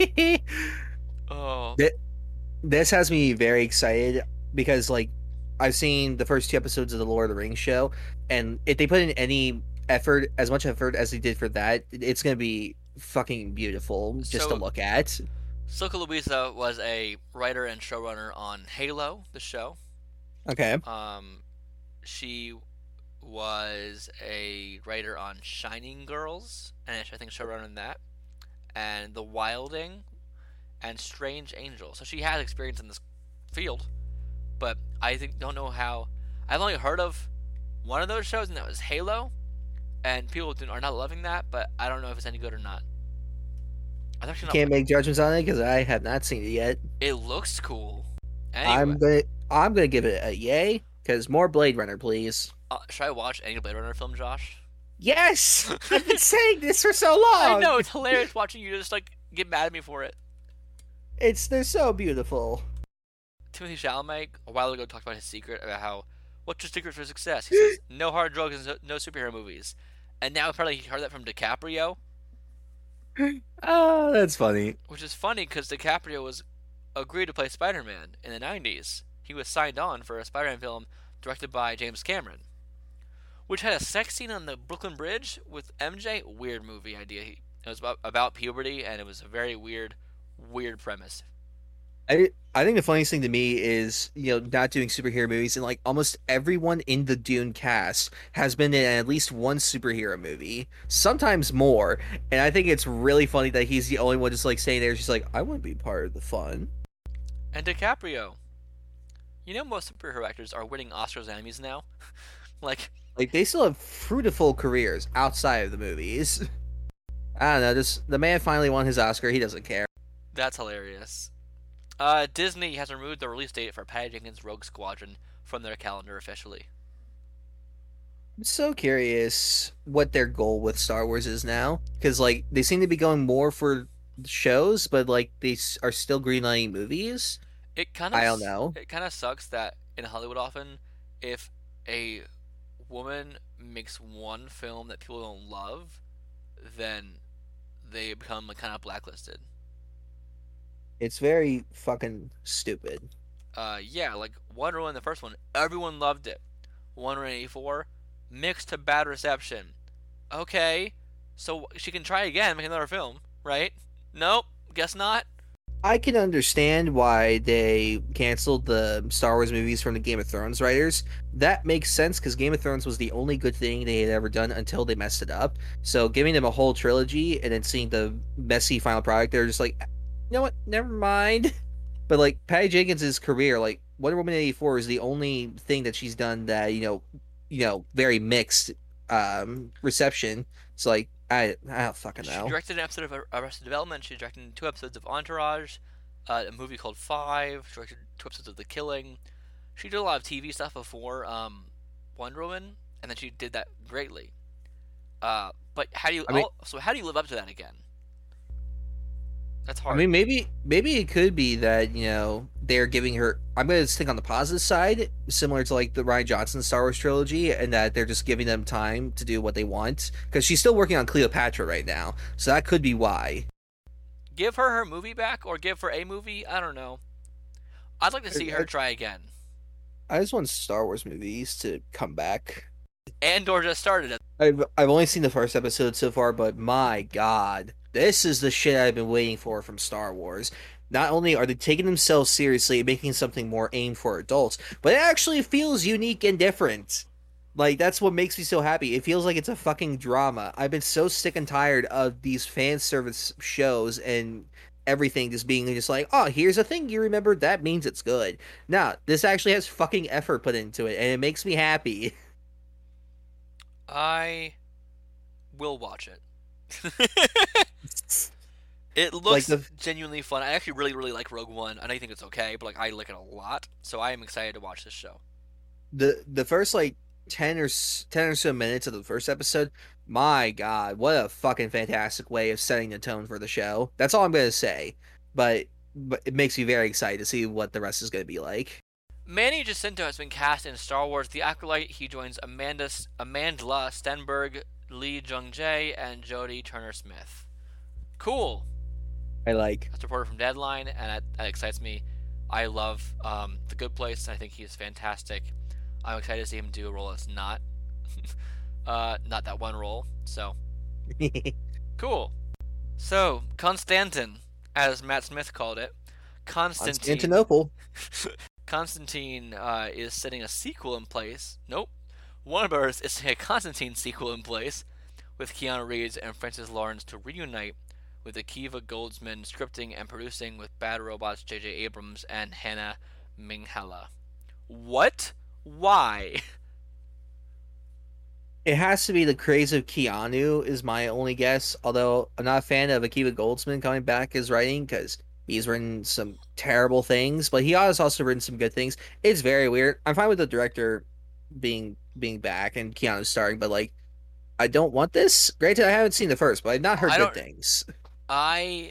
[SPEAKER 4] Oh.
[SPEAKER 5] This has me very excited because like I've seen the first 2 episodes of the Lord of the Rings show, and if they put in any effort, as much effort as they did for that, it's gonna be fucking beautiful just to look at.
[SPEAKER 4] Silica Luisa was a writer and showrunner on Halo, the show.
[SPEAKER 5] Okay.
[SPEAKER 4] She was a writer on Shining Girls, and I think showrunner in that, and The Wilding, and Strange Angel. So she has experience in this field, but I don't know how. I've only heard of one of those shows, and that was Halo, and people are not loving that, but I don't know if it's any good or not.
[SPEAKER 5] Can't make judgments on it because I have not seen it yet.
[SPEAKER 4] It looks cool. Anyway.
[SPEAKER 5] I'm gonna give it a yay because more Blade Runner, please.
[SPEAKER 4] Should I watch any Blade Runner film, Josh?
[SPEAKER 5] Yes, I've been saying this for so long.
[SPEAKER 4] I know, it's hilarious watching you just like get mad at me for it.
[SPEAKER 5] They're so beautiful.
[SPEAKER 4] Timothy Chalamet a while ago talked about his secret about what's your secret for success. He says no hard drugs and no superhero movies. And now apparently he heard that from DiCaprio.
[SPEAKER 5] Oh, that's funny.
[SPEAKER 4] Which is funny because DiCaprio was agreed to play Spider-Man in the 90s. He was signed on for a Spider-Man film directed by James Cameron, which had a sex scene on the Brooklyn Bridge with MJ. Weird movie idea. It was about puberty, and it was a very weird premise.
[SPEAKER 5] I think the funniest thing to me is, not doing superhero movies, and like almost everyone in the Dune cast has been in at least one superhero movie, sometimes more. And I think it's really funny that he's the only one just like staying there, just like, I want to be part of the fun.
[SPEAKER 4] And DiCaprio. Most superhero actors are winning Oscars and Emmys now. like
[SPEAKER 5] they still have fruitful careers outside of the movies. I don't know, the man finally won his Oscar. He doesn't care.
[SPEAKER 4] That's hilarious. Disney has removed the release date for Patty Jenkins' Rogue Squadron from their calendar officially.
[SPEAKER 5] I'm so curious what their goal with Star Wars is now, because they seem to be going more for shows, but they are still greenlighting movies. I don't know.
[SPEAKER 4] It kind of sucks that in Hollywood often, if a woman makes one film that people don't love, then they become kind of blacklisted.
[SPEAKER 5] It's very fucking stupid.
[SPEAKER 4] Yeah, like Wonder Woman, the first one, everyone loved it. Wonder Woman 84, mixed to bad reception. Okay, so she can try again, make another film, right? Nope, guess not.
[SPEAKER 5] I can understand why they canceled the Star Wars movies from the Game of Thrones writers. That makes sense because Game of Thrones was the only good thing they had ever done until they messed it up. So giving them a whole trilogy and then seeing the messy final product, they're just like, you know what? Never mind. But Patty Jenkins' career, Wonder Woman 84 is the only thing that she's done that very mixed reception. It's I don't fucking know.
[SPEAKER 4] She directed an episode of Arrested Development. She directed 2 episodes of Entourage, a movie called Five. She directed 2 episodes of The Killing. She did a lot of TV stuff before Wonder Woman, and then she did that greatly. But how do you live up to that again? That's hard.
[SPEAKER 5] I mean, maybe it could be that they're giving her. I'm going to think on the positive side, similar to the Rian Johnson Star Wars trilogy, and that they're just giving them time to do what they want because she's still working on Cleopatra right now, so that could be why.
[SPEAKER 4] Give her movie back, or give her a movie. I don't know. I'd like to see her try again.
[SPEAKER 5] I just want Star Wars movies to come back.
[SPEAKER 4] Andor just started.
[SPEAKER 5] I've only seen the first episode so far, but my God, this is the shit I've been waiting for from Star Wars. Not only are they taking themselves seriously and making something more aimed for adults, but it actually feels unique and different. Like, that's what makes me so happy. It feels like it's a fucking drama. I've been so sick and tired of these fan service shows and everything just being just like, oh, here's a thing you remembered, that means it's good. Nah, this actually has fucking effort put into it, and it makes me happy.
[SPEAKER 4] I will watch it. It looks genuinely fun. I actually really, really like Rogue One. I know you think it's okay, but like I like it a lot, so I am excited to watch this show.
[SPEAKER 5] The first like 10 or so minutes of the first episode, my God, what a fucking fantastic way of setting the tone for the show. That's all I'm gonna say, but it makes me very excited to see what the rest is gonna be like.
[SPEAKER 4] Manny Jacinto has been cast in Star Wars The Acolyte. He joins Amanda Stenberg, Lee Jung-jae, and Jodie Turner-Smith. Cool.
[SPEAKER 5] I like.
[SPEAKER 4] That's a reporter from Deadline, and that excites me. I love The Good Place. I think he is fantastic. I'm excited to see him do a role that's not that one role. So, cool. So, Konstantin, as Matt Smith called it.
[SPEAKER 5] Constantinople.
[SPEAKER 4] Constantine is setting a sequel in place. Nope. Warner Bros. Is setting a Constantine sequel in place with Keanu Reeves and Francis Lawrence to reunite with Akiva Goldsman scripting and producing with Bad Robots J.J. Abrams and Hannah Minghella. What? Why?
[SPEAKER 5] It has to be the craze of Keanu is my only guess, although I'm not a fan of Akiva Goldsman coming back as writing because he's written some terrible things, but he has also written some good things. It's very weird. I'm fine with the director being back and Keanu starring, but like, I don't want this. Granted, I haven't seen the first, but I've not heard good things.
[SPEAKER 4] Josh,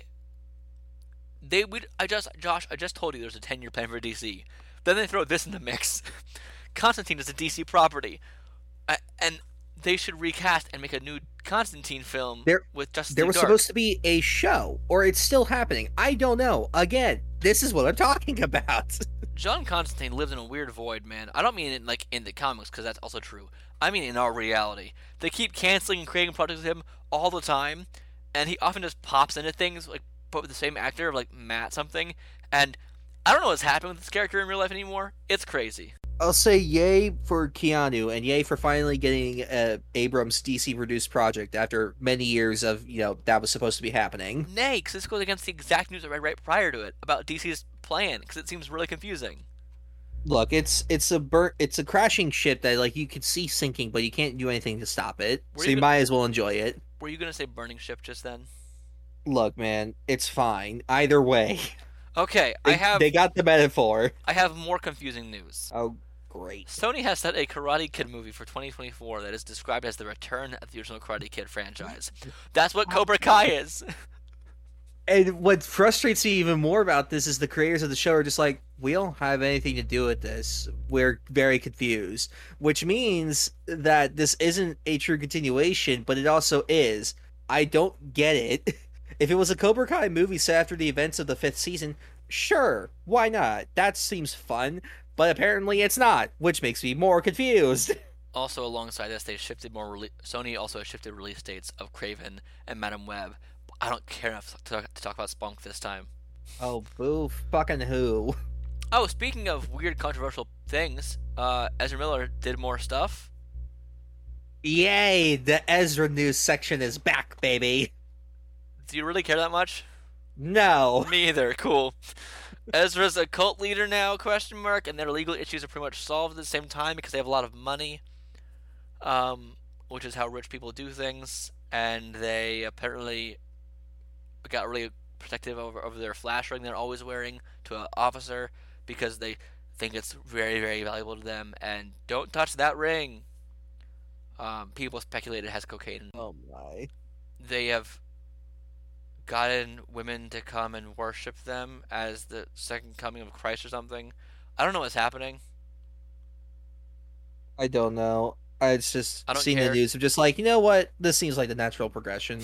[SPEAKER 4] I just told you there's a 10-year plan for DC. Then they throw this in the mix. Constantine is a DC property, and they should recast and make a new Constantine film with Justice League
[SPEAKER 5] There was
[SPEAKER 4] Dark.
[SPEAKER 5] supposed to be a show, or it's still happening. I don't know. Again, this is what I'm talking about.
[SPEAKER 4] John Constantine lives in a weird void, man. I don't mean it like in the comics, because that's also true. I mean in our reality. They keep canceling and creating projects with him all the time, and he often just pops into things, like, but with the same actor, like Matt something, and I don't know what's happening with this character in real life anymore. It's crazy.
[SPEAKER 5] I'll say yay for Keanu, and yay for finally getting Abrams' DC-produced project after many years of, that was supposed to be happening.
[SPEAKER 4] Nay, because this goes against the exact news I read right prior to it about DC's plan, because it seems really confusing.
[SPEAKER 5] Look, it's a crashing ship that like you could see sinking, but you can't do anything to stop it. So you might as well enjoy it.
[SPEAKER 4] Were you gonna say burning ship just then?
[SPEAKER 5] Look, man, it's fine either way.
[SPEAKER 4] Okay,
[SPEAKER 5] they got the metaphor.
[SPEAKER 4] I have more confusing news.
[SPEAKER 5] Oh, great.
[SPEAKER 4] Sony has set a Karate Kid movie for 2024 that is described as the return of the original Karate Kid franchise. That's what Cobra Kai is.
[SPEAKER 5] And what frustrates me even more about this is the creators of the show are just like, we don't have anything to do with this. We're very confused. Which means that this isn't a true continuation, but it also is. I don't get it. If it was a Cobra Kai movie set after the events of the 5th season, sure, why not? That seems fun, but apparently it's not, which makes me more confused.
[SPEAKER 4] Also, alongside this, Sony also has shifted release dates of Kraven and Madam Web. I don't care enough to talk about Spunk this time.
[SPEAKER 5] Oh, boo fucking who.
[SPEAKER 4] Oh, speaking of weird, controversial things, Ezra Miller did more stuff.
[SPEAKER 5] Yay, the Ezra news section is back, baby.
[SPEAKER 4] Do you really care that much?
[SPEAKER 5] No.
[SPEAKER 4] Me either. Cool. Ezra's a cult leader now, and their legal issues are pretty much solved at the same time because they have a lot of money, which is how rich people do things, and they apparently got really protective over their flash ring they're always wearing to an officer because they think it's very, very valuable to them, and don't touch that ring. People speculate it has cocaine.
[SPEAKER 5] Oh my.
[SPEAKER 4] They have gotten women to come and worship them as the second coming of Christ or something. I don't know what's happening.
[SPEAKER 5] I don't know. It's just seeing
[SPEAKER 4] care.
[SPEAKER 5] the news. I'm just like, you know what? This seems like the natural progression.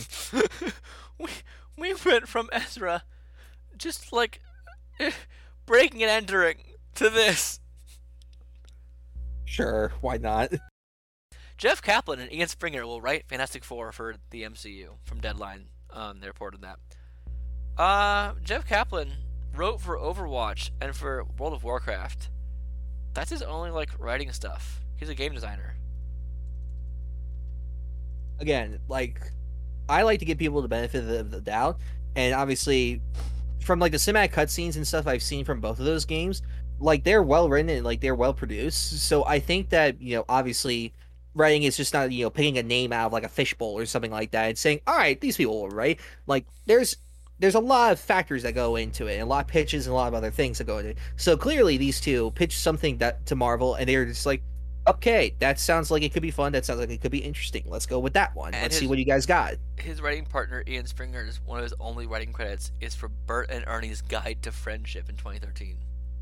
[SPEAKER 4] we went from Ezra just like breaking and entering to this.
[SPEAKER 5] Sure, why not?
[SPEAKER 4] Jeff Kaplan and Ian Springer will write Fantastic Four for the MCU from Deadline. They reported that. Jeff Kaplan wrote for Overwatch and for World of Warcraft. That's his only writing stuff. He's a game designer.
[SPEAKER 5] Again, I like to give people the benefit of the doubt, and obviously, from the cinematic cutscenes and stuff I've seen from both of those games, they're well written and they're well produced. So I think that obviously, writing is just not picking a name out of a fishbowl or something like that and saying, all right, these people will write. There's a lot of factors that go into it, and a lot of pitches and a lot of other things that go into it. So clearly, these two pitched something to Marvel, and they're just okay, that sounds like it could be fun. That sounds like it could be interesting. Let's go with that one. Let's see what you guys got.
[SPEAKER 4] His writing partner, Ian Springer, one of his only writing credits is for Bert and Ernie's Guide to Friendship in 2013.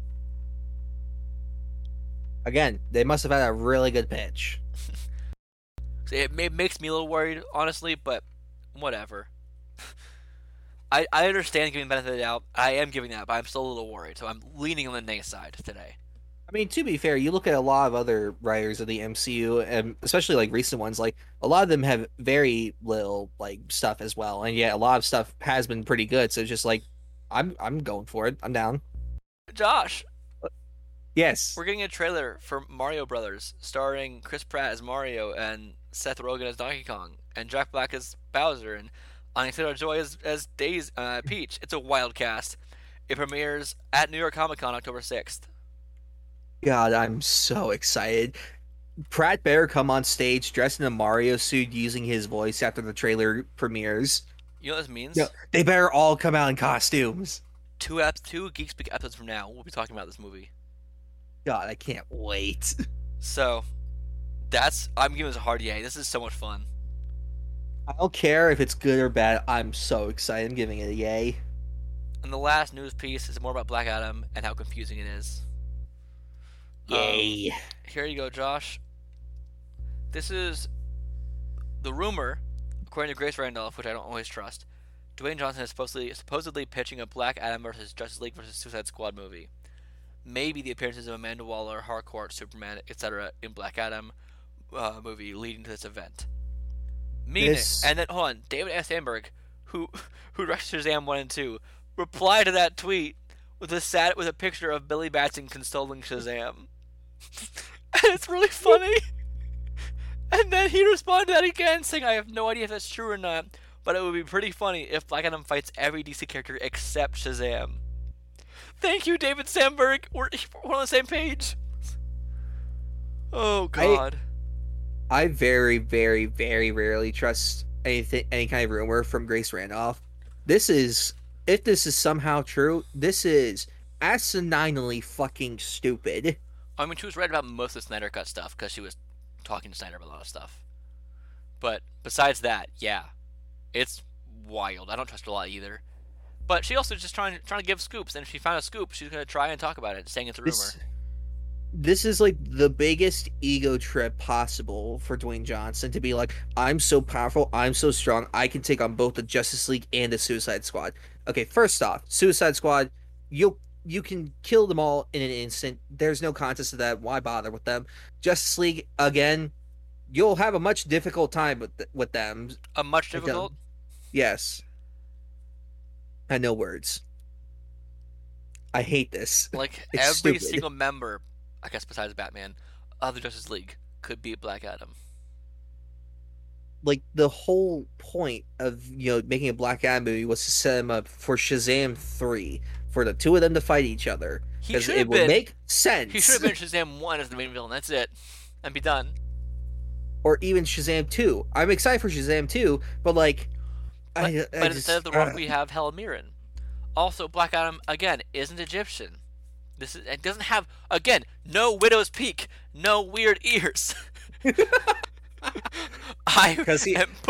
[SPEAKER 5] Again, they must have had a really good pitch.
[SPEAKER 4] So it makes me a little worried, honestly, but whatever. I understand giving the benefit of the doubt. I am giving that, but I'm still a little worried. So I'm leaning on the nay side today.
[SPEAKER 5] I mean, to be fair, you look at a lot of other writers of the MCU, and especially recent ones, a lot of them have very little stuff as well, and yet a lot of stuff has been pretty good. So it's just I'm going for it. I'm down.
[SPEAKER 4] Josh.
[SPEAKER 5] Yes.
[SPEAKER 4] We're getting a trailer for Mario Brothers, starring Chris Pratt as Mario and Seth Rogen as Donkey Kong, and Jack Black as Bowser, and Anya Taylor-Joy as Peach. It's a wild cast. It premieres at New York Comic Con October 6th.
[SPEAKER 5] God, I'm so excited. Pratt better come on stage dressed in a Mario suit using his voice after the trailer premieres.
[SPEAKER 4] You know what this means?
[SPEAKER 5] No, they better all come out in costumes.
[SPEAKER 4] Two Geek Speak episodes from now, we'll be talking about this movie.
[SPEAKER 5] God, I can't wait.
[SPEAKER 4] So, I'm giving this a hard yay. This is so much fun.
[SPEAKER 5] I don't care if it's good or bad. I'm so excited. I'm giving it a yay.
[SPEAKER 4] And the last news piece is more about Black Adam and how confusing it is.
[SPEAKER 5] Yay.
[SPEAKER 4] Here you go, Josh. This is the rumor, according to Grace Randolph, which I don't always trust. Dwayne Johnson is supposedly pitching a Black Adam versus Justice League versus Suicide Squad movie. Maybe the appearances of Amanda Waller, Harcourt, Superman, etc. in Black Adam movie leading to this event. And then, hold on, David S. Sandberg, who directed Shazam 1 and 2, replied to that tweet with a picture of Billy Batson consoling Shazam. And it's really funny. And then he responded to that again, saying, I have no idea if that's true or not, but it would be pretty funny if Black Adam fights every DC character except Shazam. Thank you, David Sandberg. We're on the same page. Oh, God.
[SPEAKER 5] I very, very, very rarely trust any kind of rumor from Grace Randolph. If this is somehow true, this is asininely fucking stupid.
[SPEAKER 4] I mean, she was right about most of the Snyder Cut stuff because she was talking to Snyder about a lot of stuff. But besides that, yeah, it's wild. I don't trust her a lot either. But she also just trying to give scoops, and if she found a scoop, she's going to try and talk about it, saying it's a rumor.
[SPEAKER 5] This is the biggest ego trip possible for Dwayne Johnson to be I'm so powerful, I'm so strong, I can take on both the Justice League and the Suicide Squad. Okay, first off, Suicide Squad, you can kill them all in an instant. There's no contest to that. Why bother with them? Justice League, again, you'll have a much difficult time with them.
[SPEAKER 4] A much difficult?
[SPEAKER 5] Yes. I had no words. I hate this. It's
[SPEAKER 4] every
[SPEAKER 5] stupid.
[SPEAKER 4] single member, I guess besides Batman, of the Justice League could be Black Adam.
[SPEAKER 5] The whole point of making a Black Adam movie was to set him up for Shazam 3, for the two of them to fight each other, because it would make sense.
[SPEAKER 4] He should have been Shazam 1 as the main villain. That's it, and be done.
[SPEAKER 5] Or even Shazam 2. I'm excited for Shazam 2, but
[SPEAKER 4] but instead of The Rock, we have Helen Mirren. Also, Black Adam again isn't Egyptian. It doesn't have, again, no widow's peak, no weird ears. Because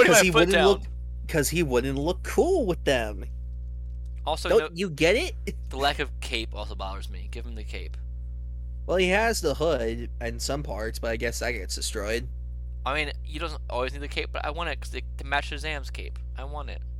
[SPEAKER 5] he wouldn't look cool with them.
[SPEAKER 4] Also,
[SPEAKER 5] you get it?
[SPEAKER 4] The lack of cape also bothers me. Give him the cape.
[SPEAKER 5] Well, he has the hood in some parts, but I guess that gets destroyed.
[SPEAKER 4] I mean, he doesn't always need the cape, but I want it to match Shazam's cape. I want it.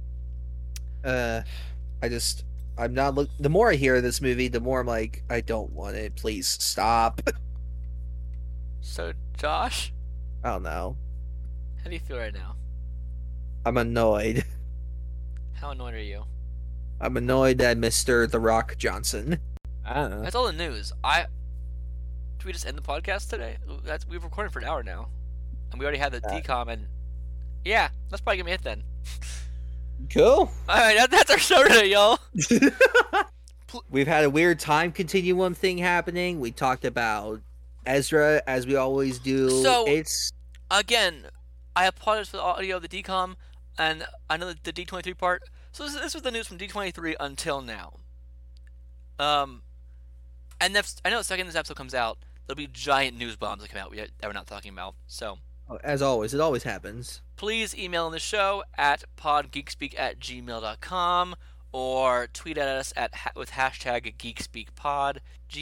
[SPEAKER 5] I'm not the more I hear of this movie, the more I'm I don't want it. Please stop.
[SPEAKER 4] So, Josh,
[SPEAKER 5] I don't know.
[SPEAKER 4] How do you feel right now?
[SPEAKER 5] I'm annoyed.
[SPEAKER 4] How annoyed are you?
[SPEAKER 5] I'm annoyed at Mr. The Rock Johnson. I don't know.
[SPEAKER 4] That's all the news. Do we just end the podcast today? We've recorded for an hour now, and we already had the decom, and yeah, that's probably gonna be it then.
[SPEAKER 5] Cool.
[SPEAKER 4] All right, that's our show today, y'all.
[SPEAKER 5] We've had a weird time continuum thing happening. We talked about Ezra, as we always do.
[SPEAKER 4] So, again, I apologize for the audio of the decom, and I know the D23 part. So this was the news from D23 until now. And I know the second this episode comes out, there'll be giant news bombs that come out that we're not talking about. So,
[SPEAKER 5] as always, it always happens.
[SPEAKER 4] Please email in the show at podgeekspeak@gmail.com or tweet at us with hashtag GeekSpeakPod,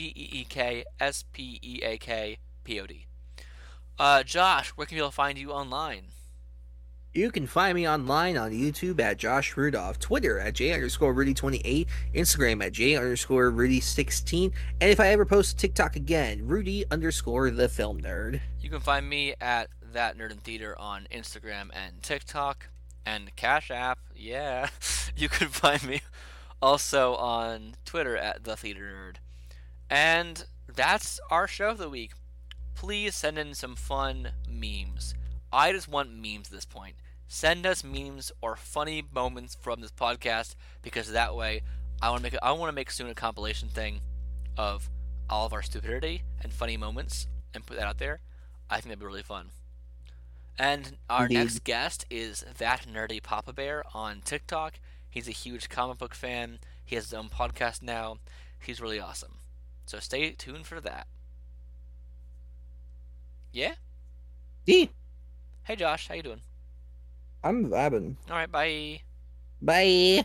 [SPEAKER 4] GeekSpeakPod. Josh, where can people find you online?
[SPEAKER 5] You can find me online on YouTube at Josh Rudolph, Twitter at J_Rudy28, Instagram at J_Rudy16, and if I ever post TikTok again, Rudy_the Film Nerd.
[SPEAKER 4] You can find me at That Nerd in Theater on Instagram and TikTok, and Cash App, yeah. You can find me also on Twitter at The Theater Nerd. And that's our show of the week. Please send in some fun memes. I just want memes at this point. Send us memes or funny moments from this podcast, because that way I want to make soon a compilation thing of all of our stupidity and funny moments and put that out there. I think that'd be really fun. And our next guest is That Nerdy Papa Bear on TikTok. He's a huge comic book fan. He has his own podcast now. He's really awesome. So stay tuned for that. Yeah?
[SPEAKER 5] Yeah.
[SPEAKER 4] Hey Josh, how you doing?
[SPEAKER 5] I'm vibing.
[SPEAKER 4] Alright, bye.
[SPEAKER 5] Bye.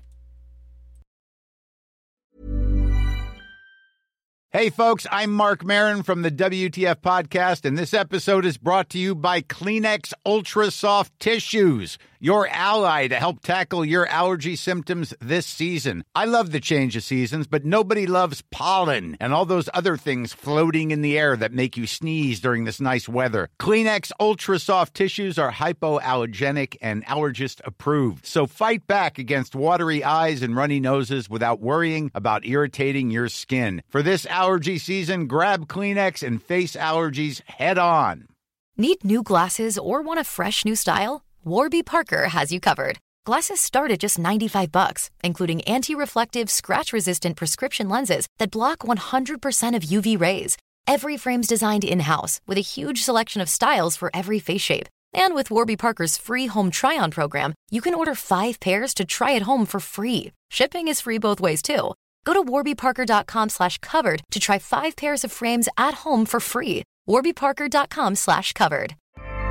[SPEAKER 11] Hey folks, I'm Mark Maron from the WTF Podcast, and this episode is brought to you by Kleenex Ultra Soft Tissues, your ally to help tackle your allergy symptoms this season. I love the change of seasons, but nobody loves pollen and all those other things floating in the air that make you sneeze during this nice weather. Kleenex Ultra Soft Tissues are hypoallergenic and allergist approved, so fight back against watery eyes and runny noses without worrying about irritating your skin. For this allergy season, grab Kleenex and face allergies head on.
[SPEAKER 2] Need new glasses or want a fresh new style? Warby Parker has you covered. Glasses start at just $95, including anti-reflective, scratch-resistant prescription lenses that block 100% of UV rays. Every frame's designed in-house with a huge selection of styles for every face shape. And with Warby Parker's free home try-on program, you can order 5 pairs to try at home for free. Shipping is free both ways, too. Go to warbyparker.com/covered to try 5 pairs of frames at home for free. warbyparker.com/covered.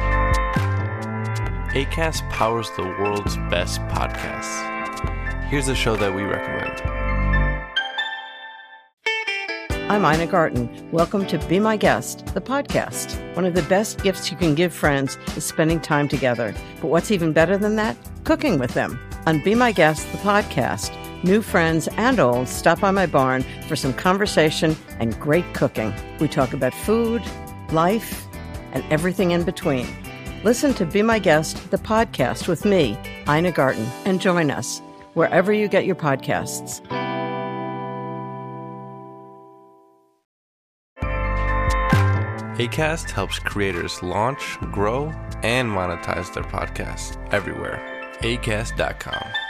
[SPEAKER 14] Acast powers the world's best podcasts. Here's a show that we recommend.
[SPEAKER 15] I'm Ina Garten. Welcome to Be My Guest, the podcast. One of the best gifts you can give friends is spending time together. But what's even better than that? Cooking with them. On Be My Guest, the podcast, new friends and old stop by my barn for some conversation and great cooking. We talk about food, life, and everything in between. Listen to Be My Guest, the podcast with me, Ina Garten, and join us wherever you get your podcasts.
[SPEAKER 14] Acast helps creators launch, grow, and monetize their podcasts everywhere. Acast.com.